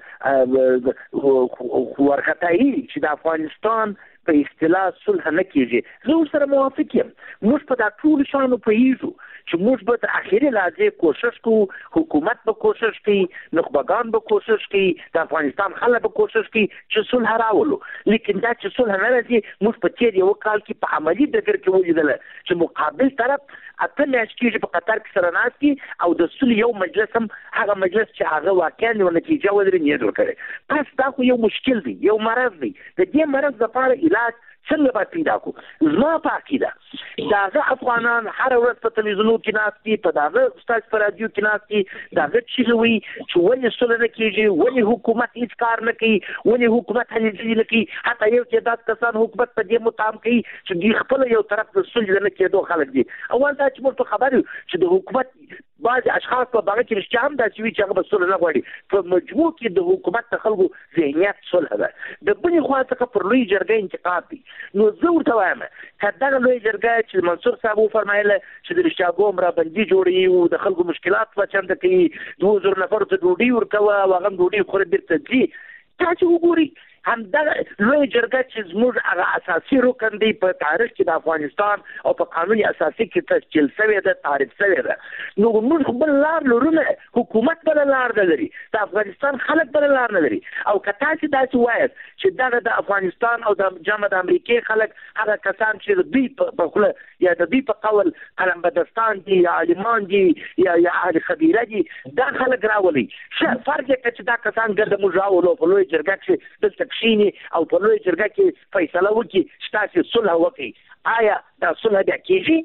ورختایي چې د افغانستان په اصطلاح صلح نه کیږي، زه سره موافق یم. موږ په دا ټول شانو پوهیږو چې موږ به د اخیری لحظې کوشش کوو، حکومت به کوشش کوي، نخبگان به کوشش کوي، د افغانستان خلک به کوشش کوي چې صلح راولو. لیکن دا چې صلح نه راځي، موږ په تیر یو کال کې په عملي ډګر کې ولیدله چې مقابل طرف اته میاشتې کېږي په قطر کې سره ناست دي او د صلح یو مجلس هم هغه مجلس چې هغه واقعا یو نتیجه ولري نیت ورکړي. پس دا خو یو مشکل دی، یو مرض دی. د دې مرض لپاره علاج څنګه به پیدا کو؟ زما په عقیده داغه افغانان هر ورځ په تلویزیونو کې ناست دي، په داغه استاد په رادیو کې ناست دي، داغه چیلوي چې ولې صلح نه کېږي، ولې حکومت هیڅ کار نه کوي، ولې حکومت هلې نه کوي. حتی یو تعداد کسان حکومت په دې متهم کوي چې دوی خپل یو طرف د صلح نه کېدو خلک دي. اول دا چې موږ خبر یو چې د حکومت بعض اشخاص په باغ کې رښتیا هم داسې وي چې هغه به صلح نه غواړي. په مجموع کې د حکومت د خلکو ذهنیت صلح ده. د بلې خوا څخه پر لوی جرګه انتقاد دی. نو زه ورته وایم که دغه لوی جرګه چې منصور صاحب وفرمایله چې د رښتیاګو مرابندي جوړوي او د خلکو مشکلات به چنده کوي، دوه زره نفرو ته ډوډۍ ورکوه او هغه هم ډوډۍ خوري بیرته ځي. دا چې وګوري همدغه لوی جرګه چې زموږ هغه اساسي رکن دی په تاریخ کې د افغانستان او په قانون اساسي کې تشکیل شوی ده، تعریف شوی ده. نو موږ بل لار لرو نه، حکومت بل لار نه لري، د افغانستان خلک بل لار نه لري. او که تاسو داسې وایاست چې دغه د افغانستان او د جامعه د امریکای خلک هغه کسان چې دوی په خپل یا د دوی په قول قلم بدستان دي یا عالمان دي یا یا اهل خبيره دي، دا خلک راولي. څه فرق دی چې دا کسان ګرځي موږ راولو په لوی جرګه کې دلته شینی او په لوی جرګه کې فیصله وکړي چې تاسو صلح وکړي. آیا دا صلح بیا کېږي؟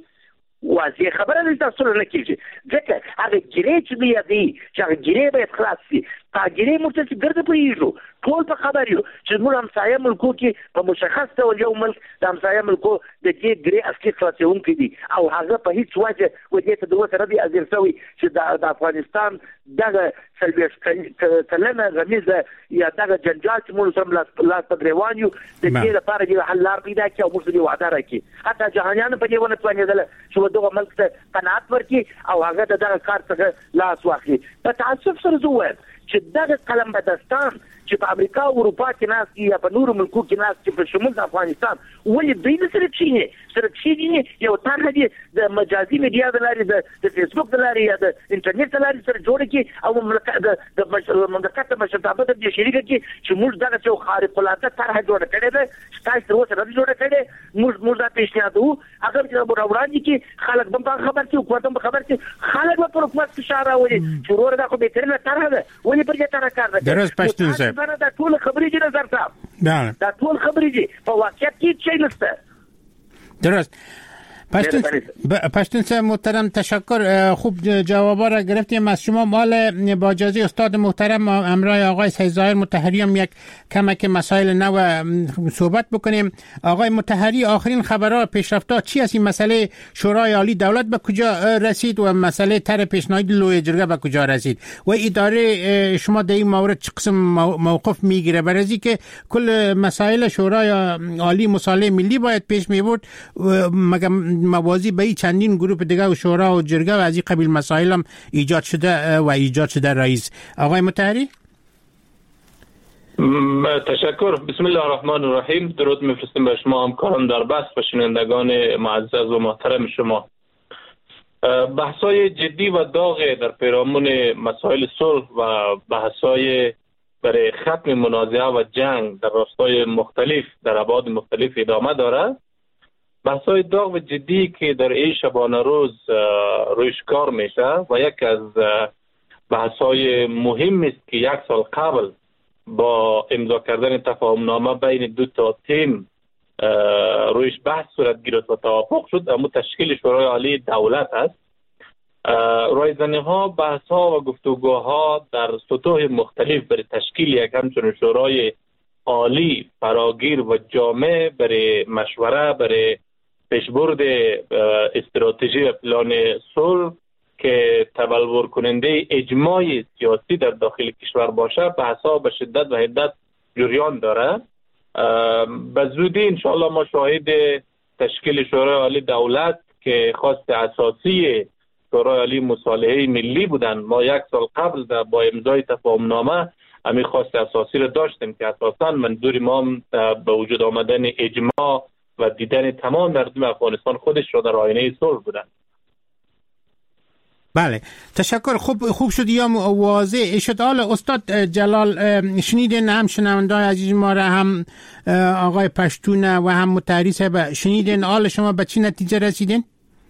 واضح خبره ده چې صلح نه کېږي، ځکه هغه ګیرې چې دی دی چې هغه ګیرې باید خلاص شي. تا ګیرې موږ چې ګرځي پوهېږو، ټول په خبر یو چې موږ همسایه ملکو کې په مشخص ډول یو ملک د همسایه ملکو د دې ګیرې اصلي خلاصوونکي دي او هغه په هیڅ وجه ودې ته د اوسه نه دی ازیر شوی چې د افغانستان دغه څلوېښت کلنه غمیزه یا دغه جنجال چې موږ سره لاس په ګرېوان یو د دې لپاره یو حل لار پیدا کړي او موږ سره وعده راکړي. حتی جهانیانو په دې ونه توانېدله چې دغه ملک ته قناعت ورکړي او هغه د دغه کار څخه لاس واخلي. په تعصب سره زه وایم چې دغه قلم بدستان چې په امریکا او اروپا کې ناست دي یا په نورو ملکو کې ناست دي په شمول د افغانستان، ولې دوی نه سره کښېني؟ سره کښېني یو طرحه دي د مجازي میډیا د لارې د فیسبوک د لارې یا د انټرنیټ د لارې سره جوړه کړي او د مملکت د مشرتابه ته دې شریکه کړي چې موږ دغه یو خارق العاده طرحه جوړه کړې ده چې تاسو تر اوسه نه ده جوړه کړې. موږ موږ دا پیشنهادوو هغه چې وړاندې کړي، خلک به په خبر کړي، حکومت هم په خبر کړي، خلک به پر حکومت فشار راولي چې وروره دا خو بهترینه طرحه ده، ولې پر دې طرحه کار نه کوي؟ درست پښتون صاحب دا ټول خبرې دي نظر صاحب، دا ټول خبرې دي، په واقعیت کې څه نشته. درست. پشتون پشتون صاحب محترم تشکر. خوب جوابا را گرفتیم از شما. مال با اجازه استاد محترم امرای آقای سید ظاهر مطهری هم یک کمک مسائل نو صحبت بکنیم. آقای مطهری، آخرین خبرها پیشرفت‌ها چی از این مسئله شورای عالی دولت به کجا رسید و مسئله طرح پیشنهاد لوی جرگه به کجا رسید و اداره شما در این مورد چه قسم موقف میگیره؟ برای که کل مسائل شورای عالی مصالحه ملی باید پیش می برد، مگر موازی به چندین گروه دیگه و شورا و جرگه و از این قبیل مسائل هم ایجاد شده و ایجاد شده. رئیس آقای مطهری. تشکر. بسم الله الرحمن الرحیم. درود میفرستیم به شما همکاران در بس و شنوندگان معزز و محترم شما. بحث‌های جدی و داغ در پیرامون مسائل صلح و بحث‌های برای ختم منازعه و جنگ در راستای مختلف در ابعاد مختلف ادامه داره. بحث‌های داغ و جدی که در این شبانه روز رویش کار میشه و یک از بحث‌های مهم است که یک سال قبل با امضا کردن تفاهم نامه بین دو تا تیم رویش بحث صورت گرفت و توافق شد، اما تشکیل شورای عالی دولت است. رایزنی ها، بحث ها و گفتگوها در سطوح مختلف برای تشکیل یک همچون شورای عالی فراگیر و جامع برای مشوره، برای پیشبرد استراتژی و پلان صلح که تبلور کننده اجماع سیاسی در داخل کشور باشه، بحث ها به شدت و حدت جریان داره. به زودی انشاءالله ما شاهد تشکیل شورای عالی دولت که خواست اساسی شورای عالی مصالحه ملی بودن. ما یک سال قبل با امضای تفاهم نامه همین خواست اساسی رو داشتیم که اساساً منظور ما به وجود آمدن اجماع و دیدن تمام مردم افغانستان خودش را در آینه صلح بودن. بله تشکر. خوب خوب شد یا واضح شد. حالا استاد جلال شنیدین، هم شنونده‌های عزیز ما را، هم آقای پشتون و هم مطهری صاحب شنیدین. حالا شما به چی نتیجه رسیدین؟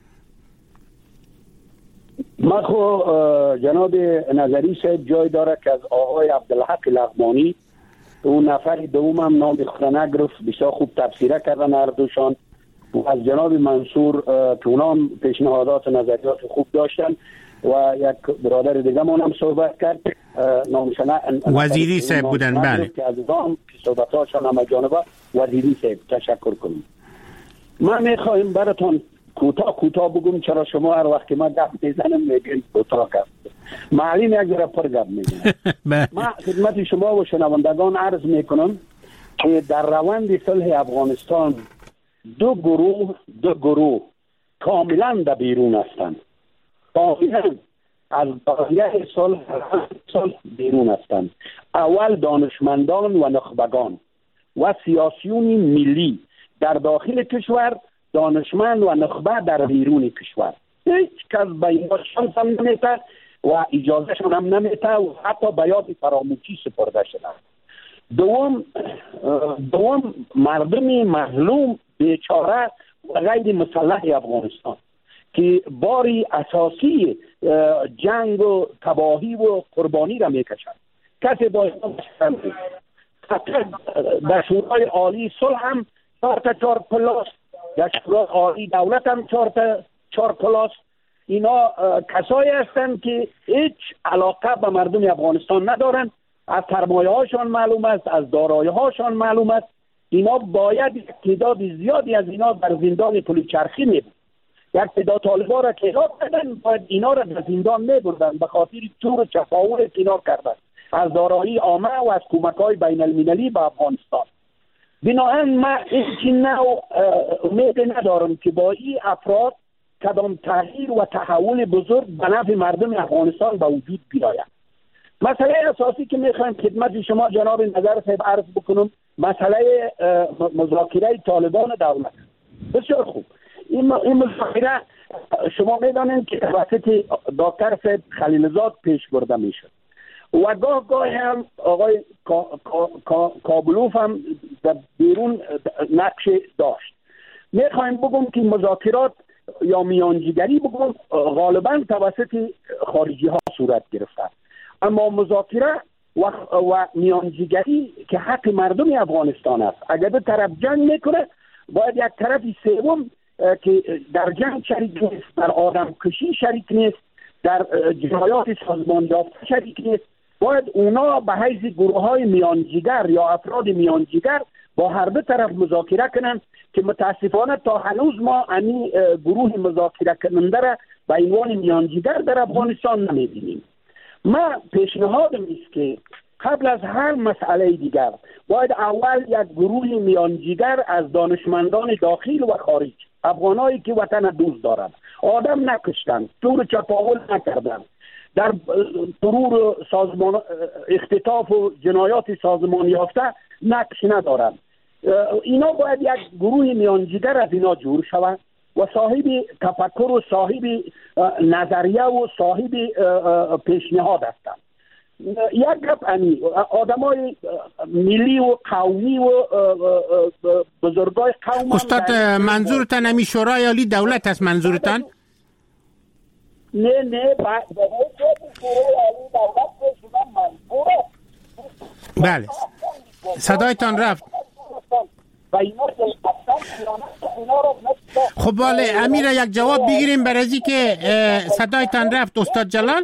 ما خو جناب نظری صاحب جای داره که از آقای عبدالحق لغمانی اون نفر دوم هم نام خود نگرفت، بسیار خوب تفسیره کردن هر دوشان، و از جناب منصور که اونام پیشنهادات و نظریات خوب داشتن و یک برادر دیگه ما هم صحبت کرد نامشنه وزیری صاحب بودن. بله که از اون صحبتاشان هم جانبه وزیری صاحب تشکر کنیم. من میخوایم براتون کوتاه کوتاه بگم، چرا شما هر وقت ما گپ میزنم میگین کوتاه گپ، معلوم یک ذره پر گپ میزنم. ما خدمت شما و شنوندگان عرض میکنم که در روند صلح افغانستان دو گروه دو گروه کاملا در بیرون هستند، کاملا از دایره صلح صلح بیرون هستند. اول دانشمندان و نخبگان و سیاسیون ملی در داخل کشور، دانشمند و نخبه در بیرون کشور. هیچ کس به اینها شانس هم نمیده و اجازهشان هم نمیده و حتی به یاد فراموشی سپرده شده. دوم دوم مردم مظلوم بیچاره و غیر مسلح افغانستان که باری اساسی جنگ و تباهی و قربانی را میکشند. کسی باید در شورای عالی صلح هم چهار تا چهار پلاس، در شورای عالی دولت هم چهار تا چهار پلاس. اینا کسایی هستند که هیچ علاقه به مردم افغانستان ندارند. از سرمایه هاشان معلوم است، از دارایی هاشان معلوم است. اینا باید یک تعداد زیادی از اینا در زندان پلیچرخی می بود. یک تعداد طالبان را که ایجاد کردن باید اینا را در زندان می بردن به خاطر چور و چپاول که اینا کردن از دارایی عامه و از کمک های بین المللی به افغانستان. بنابراین من این نوع امید ندارم که با این افراد کدام تغییر و تحول بزرگ به نفع مردم افغانستان به وجود بیاید. مسئله اساسی که میخوایم خدمت شما جناب نظر صاحب عرض بکنم، مسئله مذاکره طالبان دولت. بسیار خوب، این این مذاکره شما میدانید که توسط دکتر صاحب خلیلزاد پیش برده میشد و گاه گاه هم آقای کابلوف هم در بیرون نقش داشت. میخوایم بگم که مذاکرات یا میانجیگری بگم غالبا توسط خارجی ها صورت گرفته، اما مذاکره و, و میانجیگری که حق مردم افغانستان است. اگر دو طرف جنگ میکنه باید یک طرف سوم که در جنگ شریک نیست، در آدم کشی شریک نیست، در جنایات سازمان یافته شریک نیست، باید اونا به حیث گروه های میانجیگر یا افراد میانجیگر با هر دو طرف مذاکره کنن که متاسفانه تا هنوز ما امی گروه مذاکره کننده را به عنوان میانجیگر در افغانستان نمیبینیم. ما پیشنهادم است که قبل از هر مسئله دیگر باید اول یک گروه میانجیگر از دانشمندان داخل و خارج، افغانایی که وطن دوست دارند، آدم نکشتند، طور چپاول نکردند، در ترور سازمان اختطاف و جنایات سازمان یافته نقش ندارند، اینا باید یک گروه میانجیگر از اینا جور شود و صاحب تفکر و صاحب نظریه و صاحب پیشنهاد هستند. یک گپ انی آدمای ملی و قومی و بزرگای قوم. استاد منظورتان امی شورای عالی دولت است منظورتان؟ نه نه با شورای عالی دولت شما منظوره. بله صدایتان رفت. خب بله امیر یک جواب بگیریم برای که صدایتان رفت. استاد جلال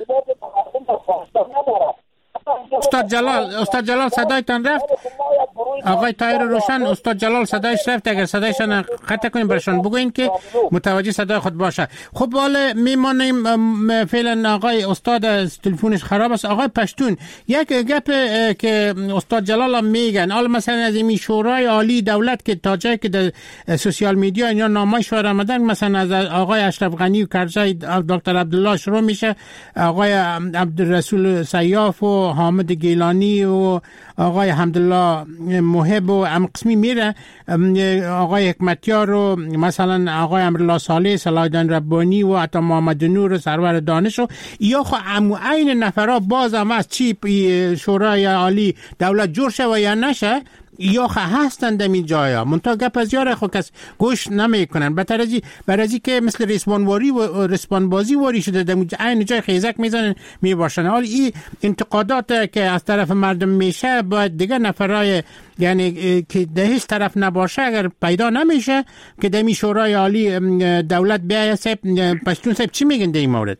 استاد جلال استاد جلال صدایتان رفت. آقای طاهر روشن استاد جلال صدایش رفت، اگر صدایشان قطع کنیم برشان بگوین که متوجه صدای خود باشه. خب بالا میمانیم فعلا آقای استاد تلفنش خراب است. آقای پشتون یک گپ که استاد جلال هم میگن، حالا مثلا از این شورای عالی دولت که تا جایی که در سوشیال میدیا اینا نامای شورا آمدن، مثلا از آقای اشرف غنی و کرزی دکتر عبدالله شروع میشه، آقای عبدالرسول سیاف و حامد گیلانی و آقای حمدالله محب و ام قسمی میره، آقای حکمتیار و مثلا آقای امرالله صالح، صلاح الدین ربانی و حتی محمد نور و سرور دانش و یا خو عین نفرا باز هم از چی شورای عالی دولت جور شه و یا نشه یا خو هستند در این جایا منتها گپ از یاره خو کس گوش نمیکنن. بهتر از برای که مثل ریسپانواری و ریسپانبازی واری شده در عین جای خیزک میزنن میباشن. حالا این انتقادات که از طرف مردم میشه باید دیگه نفرای یعنی که ده هیچ طرف نباشه اگر پیدا نمیشه که در شورای عالی دولت بیایه. صاحب پشتون صاحب چی میگن در این مورد؟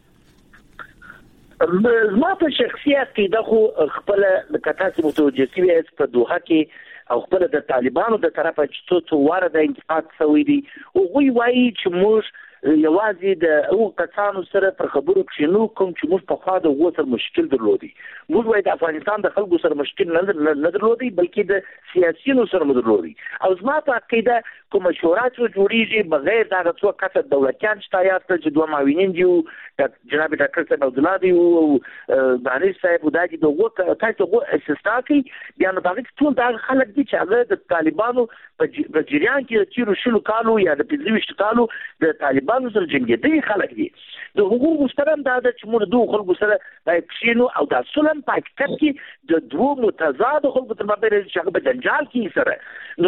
ما په شخصیت کې د خو خپل کتاسي متوجه شوی اس په دوحه کې او خپل د طالبانو د طرفه چې څو څو واره د انتقاد شوی دي او وی وایي چې موږ یوازې د او کسانو سره پر خبرو کې نو کوم چې موږ په خاطر وو سره مشکل درلودي. موږ وایي د افغانستان د خلکو سره مشکل نه درلودي بلکې د سیاسيونو سره درلودي. او زما په عقیده کوم شورا چې جوړیږي بغیر دا څو کسه دولتيان شتایات چې دوه معاونین دي جناب ډاکټر صاحب عبدالله دی او بانیش صاحب وداجی دغه تاسو غو استثناء بیا نو باندې ټول دا خلک دي چې هغه د طالبانو په جریان کې چې شلو کالو یا د پنځه کالو د طالبانو سره جنگیدي خلک دي. د حقوق مسترم دا چې موږ دوه خلکو سره پښینو او د سلم په حقیقت کې د دوه متضاد خلکو تر مابین چې هغه په جنجال کې سره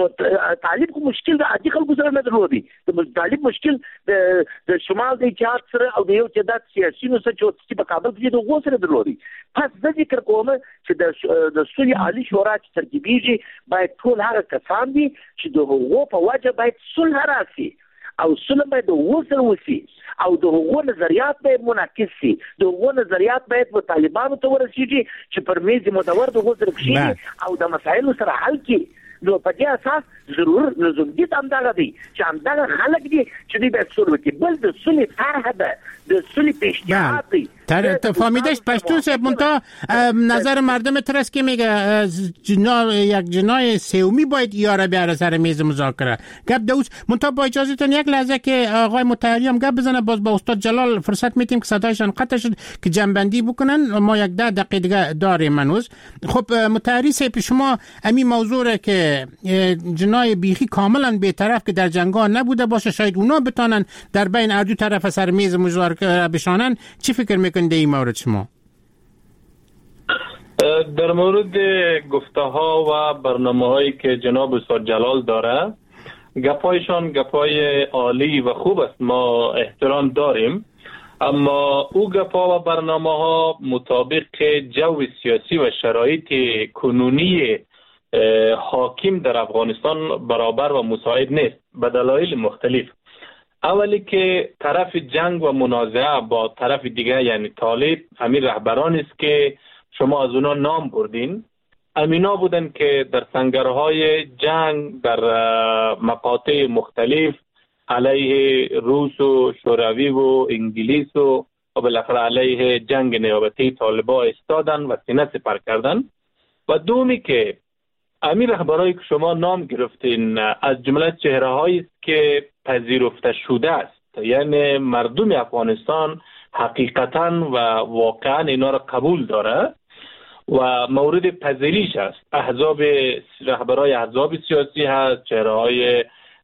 نو طالب کو مشکل د عادي خلکو سره نه درلودي. د طالب مشکل د شمال د اتحاد سره او د یو چې د سیاسيونو سره چې په کابل کې د غو سره درلودي. پس د ذکر کوم چې د د سولې عالی شورا چې ترکیبیږي باید ټول هغه کسان دي چې د حقوق په وجه باید صلح راسي او صلح باید وسر وسی او د حقوق نظریات باید منعکس شي. د حقوق نظریات باید په طالبانو ته ورسیږي چې پر میز مدور د غوښتل کړي او د مسایلو سره حل کړي. نو په دې اساس ضرور لازم دي همدغه دي چې همدغه خلک دي چې دوی باید صلح وکړي. بل د صلح طرح ده د صلح پیشنهاد دی. تا فهمیدش پشتون صاحب منتها نظر مردم ترس که میگه جنا یک جنای سومی باید یاره بیاره سر میز مذاکره. گپ دوست منتها با اجازهتون یک لحظه که آقای مطهری هم گپ بزنه باز با استاد جلال فرصت میتیم که صدایشان قطع شد که جنبندی بکنن. ما یک ده دقیقه دیگه داریم هنوز. خب مطهری صاحب شما امی موضوع که جنای بیخی کاملا بی‌طرف که در جنگا نبوده باشه شاید اونا بتونن در بین هر دو طرف سر میز مذاکره بشانن، چی فکر میکنید این مورد شما؟ در مورد گفته ها و برنامه هایی که جناب استاد جلال داره گپایشان گپای عالی و خوب است، ما احترام داریم، اما او گپا و برنامه ها مطابق جو سیاسی و شرایط کنونی حاکم در افغانستان برابر و مساعد نیست به دلایل مختلف. اولی که طرف جنگ و منازعه با طرف دیگه یعنی طالب همین رهبران است که شما از اونا نام بردین. امینا بودن که در سنگرهای جنگ در مقاطع مختلف علیه روس و شوروی و انگلیس و بالاخره علیه جنگ نیابتی طالبا استادن و سینه سپر کردن. و دومی که امیر رهبرایی که شما نام گرفتین از جمله چهره هایی است که پذیرفته شده است، یعنی مردم افغانستان حقیقتا و واقعا اینا را قبول داره و مورد پذیریش است. احزاب رهبرای احزاب سیاسی هست، چهره های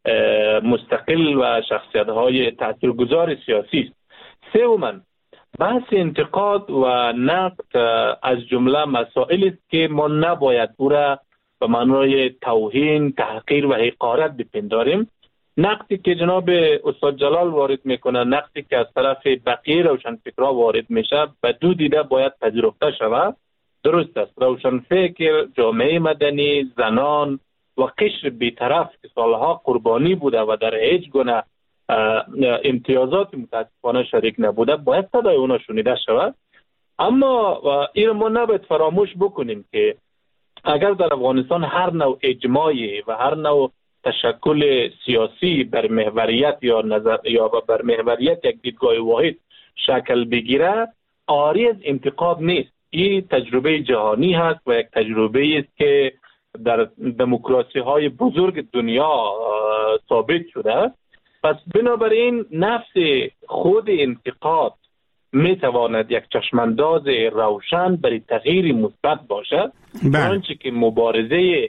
مستقل و شخصیت های تاثیرگذار سیاسی است. سوماً بحث انتقاد و نقد از جمله مسائل است که ما نباید او را به معنای توهین، تحقیر و حقارت بپنداریم. نقدی که جناب استاد جلال وارد میکنه، نقدی که از طرف بقیه روشنفکرها وارد میشه، به دو دیده باید پذیرفته شود. درست است، روشنفکر، جامعه مدنی، زنان و قشر بی‌طرف که سالها قربانی بوده و در هیچ گونه امتیازات متاسفانه شریک نبوده باید صدای اونا شنیده شود. اما این ما نباید فراموش بکنیم که اگر در افغانستان هر نوع اجماعی و هر نوع تشکل سیاسی بر محوریت یا نظر یا بر محوریت یک دیدگاه واحد شکل بگیره، عاری از انتقاد نیست. این تجربه جهانی هست و یک تجربه است که در دموکراسی های بزرگ دنیا ثابت شده. پس بنابراین نفس خود انتقاد می تواند یک چشمانداز روشن برای تغییر مثبت باشد. چنانچه که مبارزه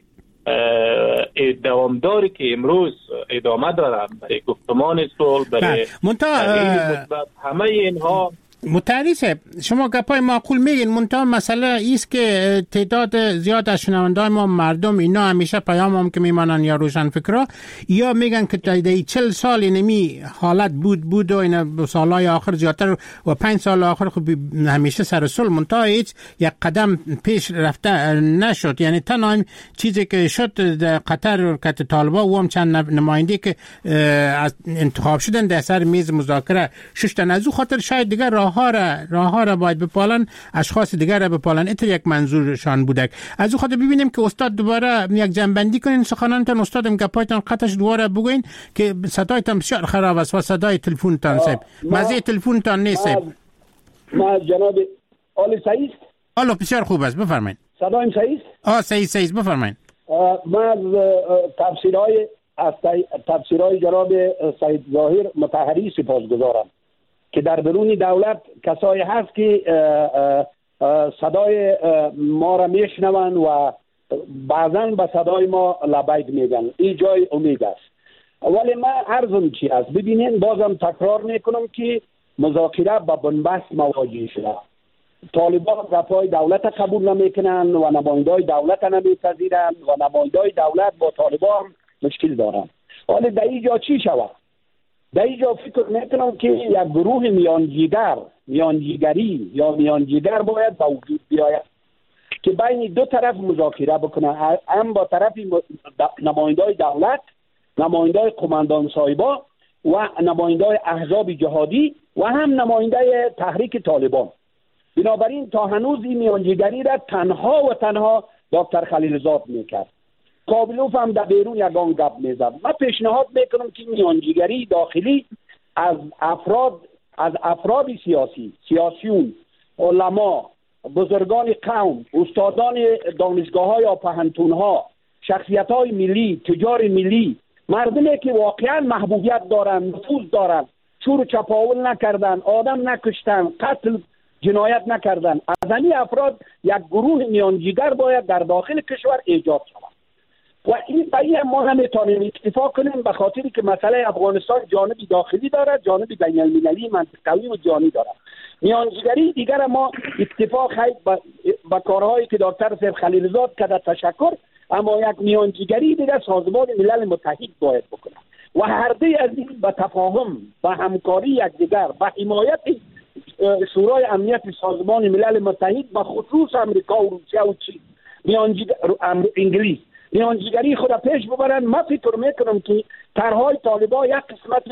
دوامداری که امروز ادامه دارد برای گفتمان صلح، برای تغییر مثبت، همه اینها متعریسه. شما گپای معقول میگین، منتها مسئله ایست که تعداد زیاد از شنوندای ما مردم اینا همیشه پیام هم که میمانن یا روشن فکرها یا میگن که تا چل سال نمی حالت بود بود و این سالهای آخر زیادتر و پنج سال آخر خب همیشه سر صلح، منتها هیچ یک قدم پیش رفته نشد. یعنی تنها چیزی که شد در قطر که طالبا و هم چند نماینده که از انتخاب شدن در سر میز مذاکره ششتن، از او خاطر شاید دیگر راه ها را راه ها را باید بپالن، اشخاص دیگر را بپالن. اتر یک منظورشان بوده. از او خاطر ببینیم که استاد دوباره یک جنبندی کنین سخنانتان. استادم گپایتان قطعش دوباره بگوین که صدایتان بسیار خراب است و صدای تلفنتان سب مزه تلفنتان نیست. ما جناب آل سعید آلو بسیار خوب است، بفرمایید. صدایم سعید؟ آه سعید سعید بفرمایید. ما از تفسیرهای از تفسیرهای جناب سعید ظاهر مطهری سپاسگزارم که در درون دولت کسایی هست که صدای ما را میشنون و بعضا به صدای ما لبیک میگن. این جای امید است. ولی من عرضم چی است؟ ببینین، بازم تکرار میکنم که مذاکره با بنبست مواجه شده. طالبان گپای دولت قبول نمیکنن و نمایندای دولت نمیپذیرن و نمایندای دولت با طالبان مشکل دارن. ولی در اینجا چی شود؟ در اینجا فکر میکنم که یک گروه میانجیگر میانجیگری یا میانجیگر باید با وجود بیاید که بین دو طرف مذاکره بکنه، هم با طرف نمایندای دولت، نمایندای قماندان صاحبا و نمایندای احزاب جهادی و هم نماینده تحریک طالبان. بنابراین تا هنوز این میانجیگری را تنها و تنها دکتر خلیلزاد میکرد. کابلوف هم در بیرون یگان گپ میزد. من پیشنهاد میکنم که میانجیگری داخلی از افراد از افراد سیاسی، سیاسیون، علما، بزرگان قوم، استادان دانشگاه‌ها یا پهنتون‌ها، شخصیت‌های ملی، تجار ملی، مردمی که واقعا محبوبیت دارن، نفوذ دارن، چور و چپاول نکردن، آدم نکشتن، قتل جنایت نکردن، از همین افراد یک گروه میانجیگر باید در داخل کشور ایجاد شود. و این بایی ما نمیتونیم اتفاق کنیم به خاطری که مسئله افغانستان جانبی داخلی دارد، جانبی بین المللی منطقوی و جهانی دارد. میانجیگری دیگر ما اتفاق هست با کارهایی که دکتر صاحب خلیلزاد کرده، تشکر. اما یک میانجیگری دیگر سازمان ملل متحد باید بکنه و هر دوی از این به تفاهم و همکاری یکدیگر و حمایت شورای امنیت سازمان ملل متحد و خصوص امریکا و روسیه و چین، میانجیگر انگلیس، میانجیگری خود پیش ببرن. من فکر میکنم که طرحهای طالبان یک قسمتش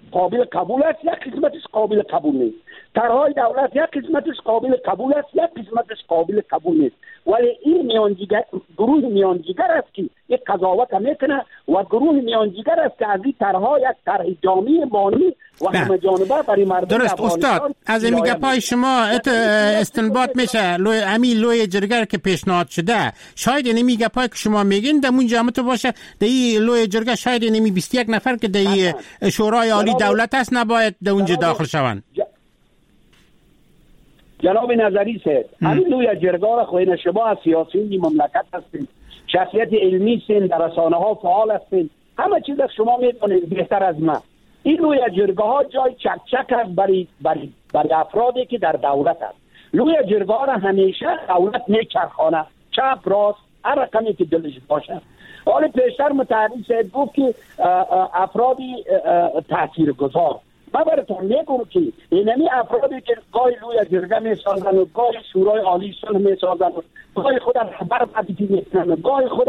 قابل قبول است، یک قسمتش قابل قبول نیست. طرحهای دولت یک قسمتش قابل قبول است، یک قسمتش قابل قبول نیست. ولی این میانجیگر گروه میانجیگر است که یک قضاوت میکنه و گروه میانجیگر است که از این طرحها یک طرح جامع مانی و همه جانبه برای مردم درست استاد. از این گپای شما استنباط میشه لوی امی لوی جرگه که پیشنهاد شده، شاید نمی گپای که شما میگین در اون جامعه باشه در این لوی جرگه شاید نمی بیست و یک نفر که در شورای عالی دولت است نباید در اونجا داخل شوند. جناب نظری سید، همین لوی جرگه را خوین شما از سیاسیون مملکت هستین، شخصیت علمی هستین، در رسانه ها فعال هستین، همه چیز شما میدونید بهتر از من. این لوی جرگه ها جای چک چک است برای برای برای افرادی که در دولت است. لوی جرگه ها را همیشه دولت میچرخانه، چپ راست هر رقمی که دلش باشه. حالا پیشتر متحری سید گفت که افرادی تاثیرگذار، من براتون میگم که اینمی افرادی که گاهی لوی جرگه میسازن و گاهی شورای عالی صلح میسازن و گاهی خود خبر بدی میکنن و گاهی خود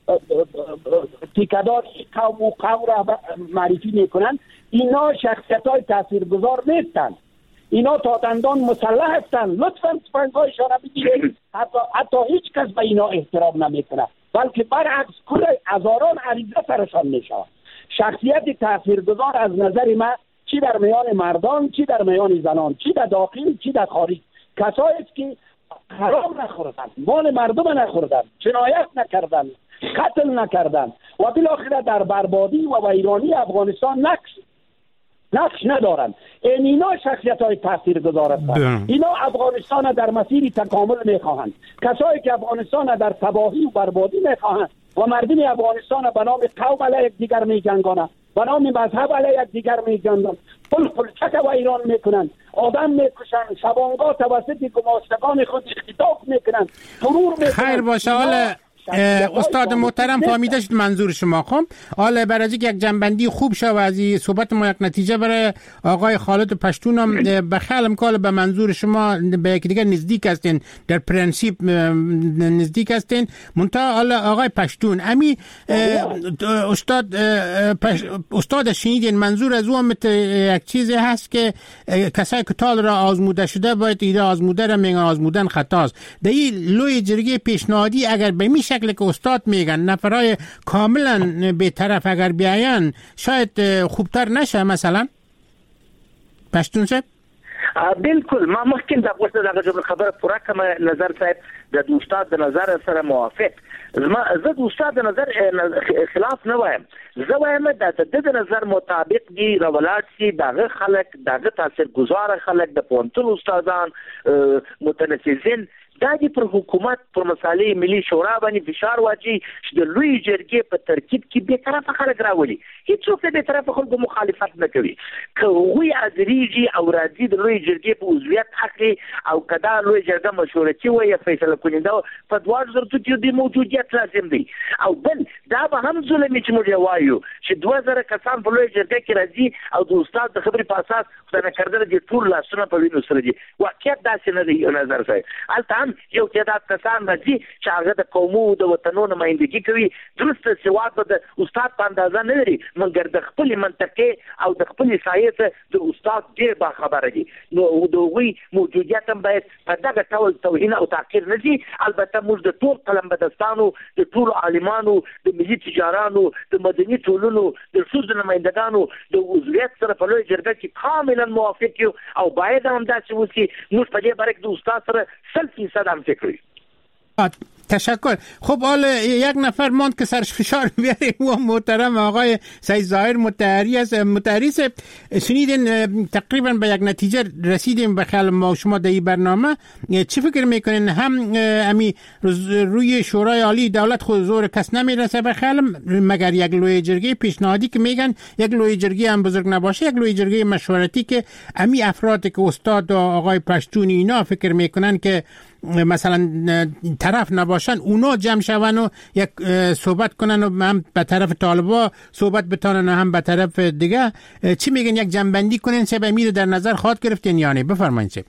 تیکدار قوم و قوم را معرفی میکنن، اینا شخصیت های تاثیرگذار نیستن. اینا تا دندان مسلح هستن. لطفا سپنگایشان را بگیرید. حتی, حتی هیچ کس به اینا احترام نمیکنه، بلکه برعکس کل هزاران عریضه سرشان میشود. شخصیت تاثیرگذار از نظر من چی در میان مردان، چی در میان زنان، چی در داخل، چی در خارج، کسایی است که حرام نخوردن، مال مردم نخوردن، جنایت نکردن، قتل نکردن و بالاخره در بربادی و ویرانی افغانستان نقش نقش ندارن. این اینا شخصیت های تاثیرگذار هستند. اینا افغانستان در مسیر تکامل میخواهند. کسایی که افغانستان در تباهی و بربادی میخواهند و مردم افغانستان به نام قوم علیه دیگر میجنگانند، به نام مذهب علیه یک دیگر میجنگند، پل پلچک و ایران میکنند، آدم میکشند، شبانگاه توسط گماشتگان خود اختطاف میکنند، ترور میکنند. خیر باشه. حالا استاد محترم فهمیده شد منظور شما. خب حالا برای اینکه یک جنبندی خوب شه و از این صحبت ما یک نتیجه برای آقای خالد پشتون هم بخیالم کال به منظور شما به یک دیگه نزدیک هستین، در پرنسیپ نزدیک هستین. منتها حالا آقای پشتون امی استاد استاد شنیدین منظور از اون یک چیزی هست که کسایی که تال را آزموده شده باید ایده آزموده را میگن آزمودن خطاست. در این لوی جرگه پیشنهادی اگر به می شکل که استاد میگن نفرای کاملا به طرف اگر بیاین شاید خوبتر نشه مثلا پشتون صاحب؟ بالکل ما ممکن د وسه دغه جمله خبره پوره کوم. نظر صاحب د استاد د نظر سره موافق. زما زه د استاد د نظر خلاف نه وایم. زه وایم د د نظر مطابق دی رولات سي دغه خلک دغه تاثیرگذار خلک د پونتون استادان متنفذین دا دي پر حکومت پر مسالې ملي شورا باندې فشار واچي چې د لوی جرګې په ترکیب کې به طرفه خلک راولي. هیڅوک به طرفه خلکو مخالفت نه کوي. که هغوی ازریږي او راځي د لوی جرګې په عضویت اخلي او کدا لوی جرګه مشورتي وي یا فیصله کننده په دواړو شرطو کې د موجودیت لازم دی. او بل دا به هم ظلم چې موږ وایو چې دوه زره کسان په لوی جرګه کې راځي او د استاد د خبرې په اساس خدای نه کړدل دي ټول لاسونه په وینو سره دي. واقعیت داسې نه دی. نظر صاحب البته یو تعداد کسان راځي چې هغه د قومو د وطنونو نمایندګي کوي. درسته سواد به د استاد په اندازه نه لري، مګر د خپل منطقې او د خپل سایت د استاد ډېر با خبره دي. نو د هغوی موجودیت هم باید په دغه ډول توهین او تحقیر نه شي. البته موږ د ټول قلمبدستانو د ټولو عالمانو د ملي تجارانو د مدني ټولنو د ښځو نمایندګانو د عضویت سره په لوی جرګه کې کاملا موافق یو او باید هم داسې وشي. موږ په دې باره کې د استاد سره سل فیصد هم فکر کوي. تشکر. خب حالا یک نفر ماند که سرش فشار بیاره و محترم آقای سید ظاهر مطهری است. مطهری شنیدین تقریبا به یک نتیجه رسیدیم به خیال ما و شما در این برنامه. چی فکر میکنین؟ هم امی روی شورای عالی دولت خود زور کس نمیرسه به خیالم، مگر یک لوی جرگه پیشنهادی که میگن یک لوی جرگه هم بزرگ نباشه، یک لوی جرگه مشورتی که امی افرادی که استاد و آقای پشتون اینا فکر میکنن که مثلا طرف نباشن اونا جمع شون و یک صحبت کنن و هم به طرف طالبا صحبت بتانن و هم به طرف دیگه. چی میگن؟ یک جنبندی کنین چه به امیر در نظر خواهد گرفتین یا نه؟ بفرمایید. چه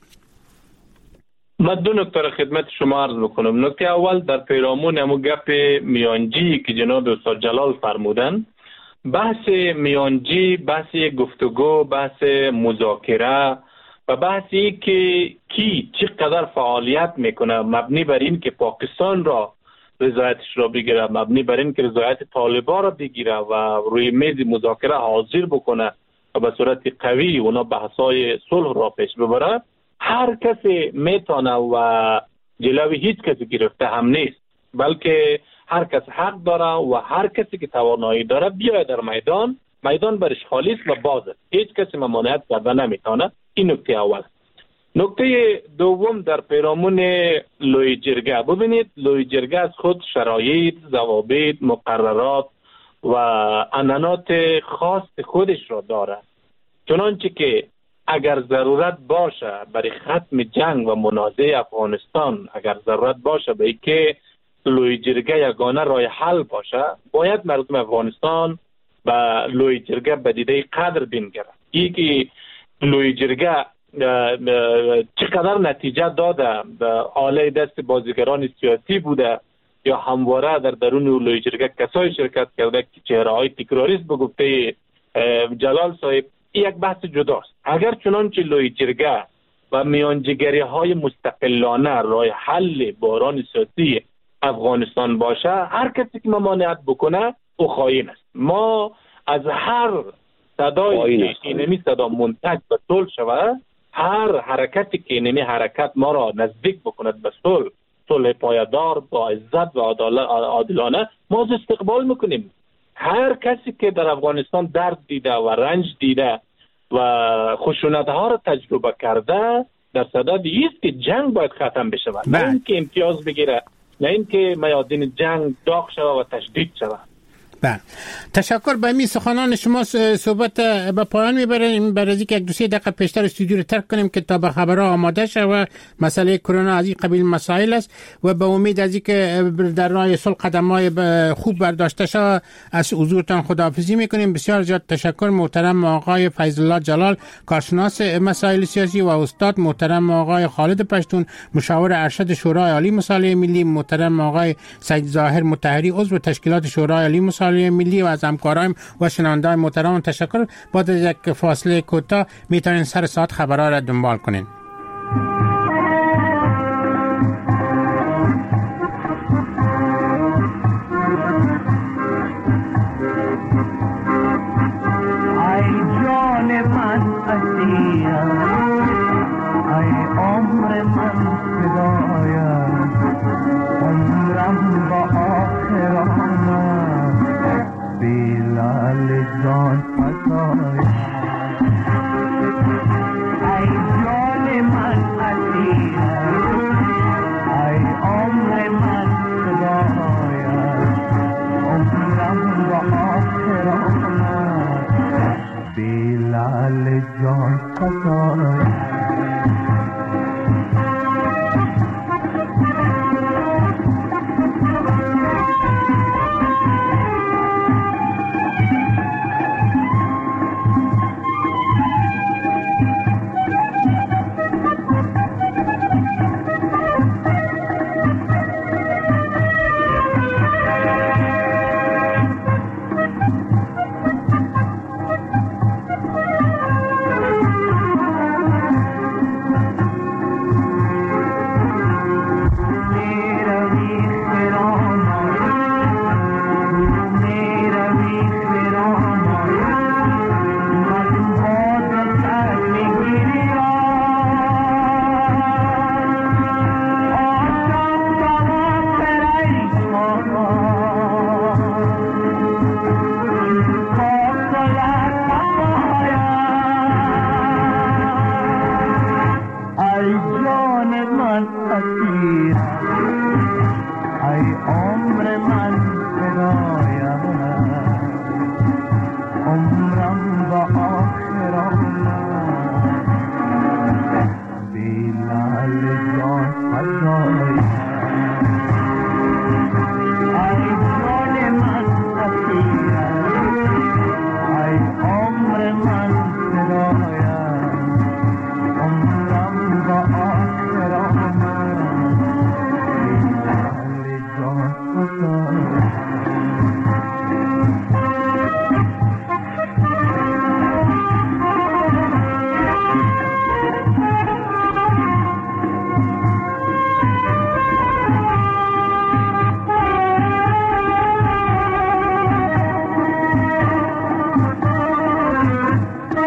من دو نکته را خدمت شما عرض بکنم. نکته اول در پیرامون همون گپ میانجی که جناب استاد جلال فرمودن، بحث میانجی، بحث گفتگو، بحث مذاکره و بحثی که کی چقدر فعالیت میکنه مبنی بر این که پاکستان را رضایتش را بگیره، مبنی بر این که رضایت طالبان را بگیره و روی میز مذاکره حاضر بکنه و به صورت قوی اونا بحثای صلح را پیش ببره، هر کسی میتونه و جلوی هیچ کسی گرفته هم نیست، بلکه هر کس حق داره و هر کسی که توانایی داره بیاید در میدان. میدان برش خالیست و بازه، هیچ کسی ممانعت کرده نمیتونه. این نکته اول. نکته دوم در پیرامون لوی جرگه، ببینید لوی جرگه از خود شرایط، ضوابط، مقررات و عنعنات خاص خودش را داره، چنانچه که اگر ضرورت باشه برای ختم جنگ و منازعه افغانستان، اگر ضرورت باشه به اینکه لوی جرگه یگانه راه حل باشه، باید مردم افغانستان به لوی جرگه به دیده قدر بینگره. این که لوی جرگه چقدر نتیجه داده به آله دست بازیگران سیاسی بوده یا همواره در درون لوی جرگه کسای شرکت کرده که چهره های تکراریست به گفته جلال صاحب، یک بحث جداست. اگر چنانچه لوی جرگه و میانجیگری های مستقلانه راه حل بحران سیاسی افغانستان باشه، هر کسی که ممانعت بکنه او خائن است. ما از هر صدای که اینمی صدا منتج به صلح شود، هر حرکتی که اینمی حرکت ما را نزدیک بکند به صلح، صلح پایدار با عزت و عادلانه، ما از استقبال میکنیم. هر کسی که در افغانستان درد دیده و رنج دیده و خشونت ها را تجربه کرده، در صدد ایست که جنگ باید ختم بشه، نه اینکه امتیاز بگیره، نه اینکه میادین جنگ داغ شود و تشدید شود. بله، تشکر. به این سخنان شما صحبت به پایان میبریم. برای از اینکه یک دو سه دقیقه پیشتر استودیو رو ترک کنیم که تا به خبرها آماده شه و مسئله کرونا از این قبیل مسائل است و به امید از اینکه در راه صلح قدم‌های خوب برداشته شه از حضورتان خداحافظی میکنیم. بسیار زیاد تشکر. محترم آقای فیض الله جلال، کارشناس مسائل سیاسی و استاد، محترم آقای خالد پشتون، مشاور ارشد شورای عالی مصالحه ملی، محترم آقای سید ظاهر مطهری، عضو تشکیلات شورای عالی مصالحه ملی و از همکارایم و شنونده‌های محترم تشکر. بعد از یک فاصله کوتاه میتونین سر ساعت خبرها را دنبال کنین. Bilal John Kasai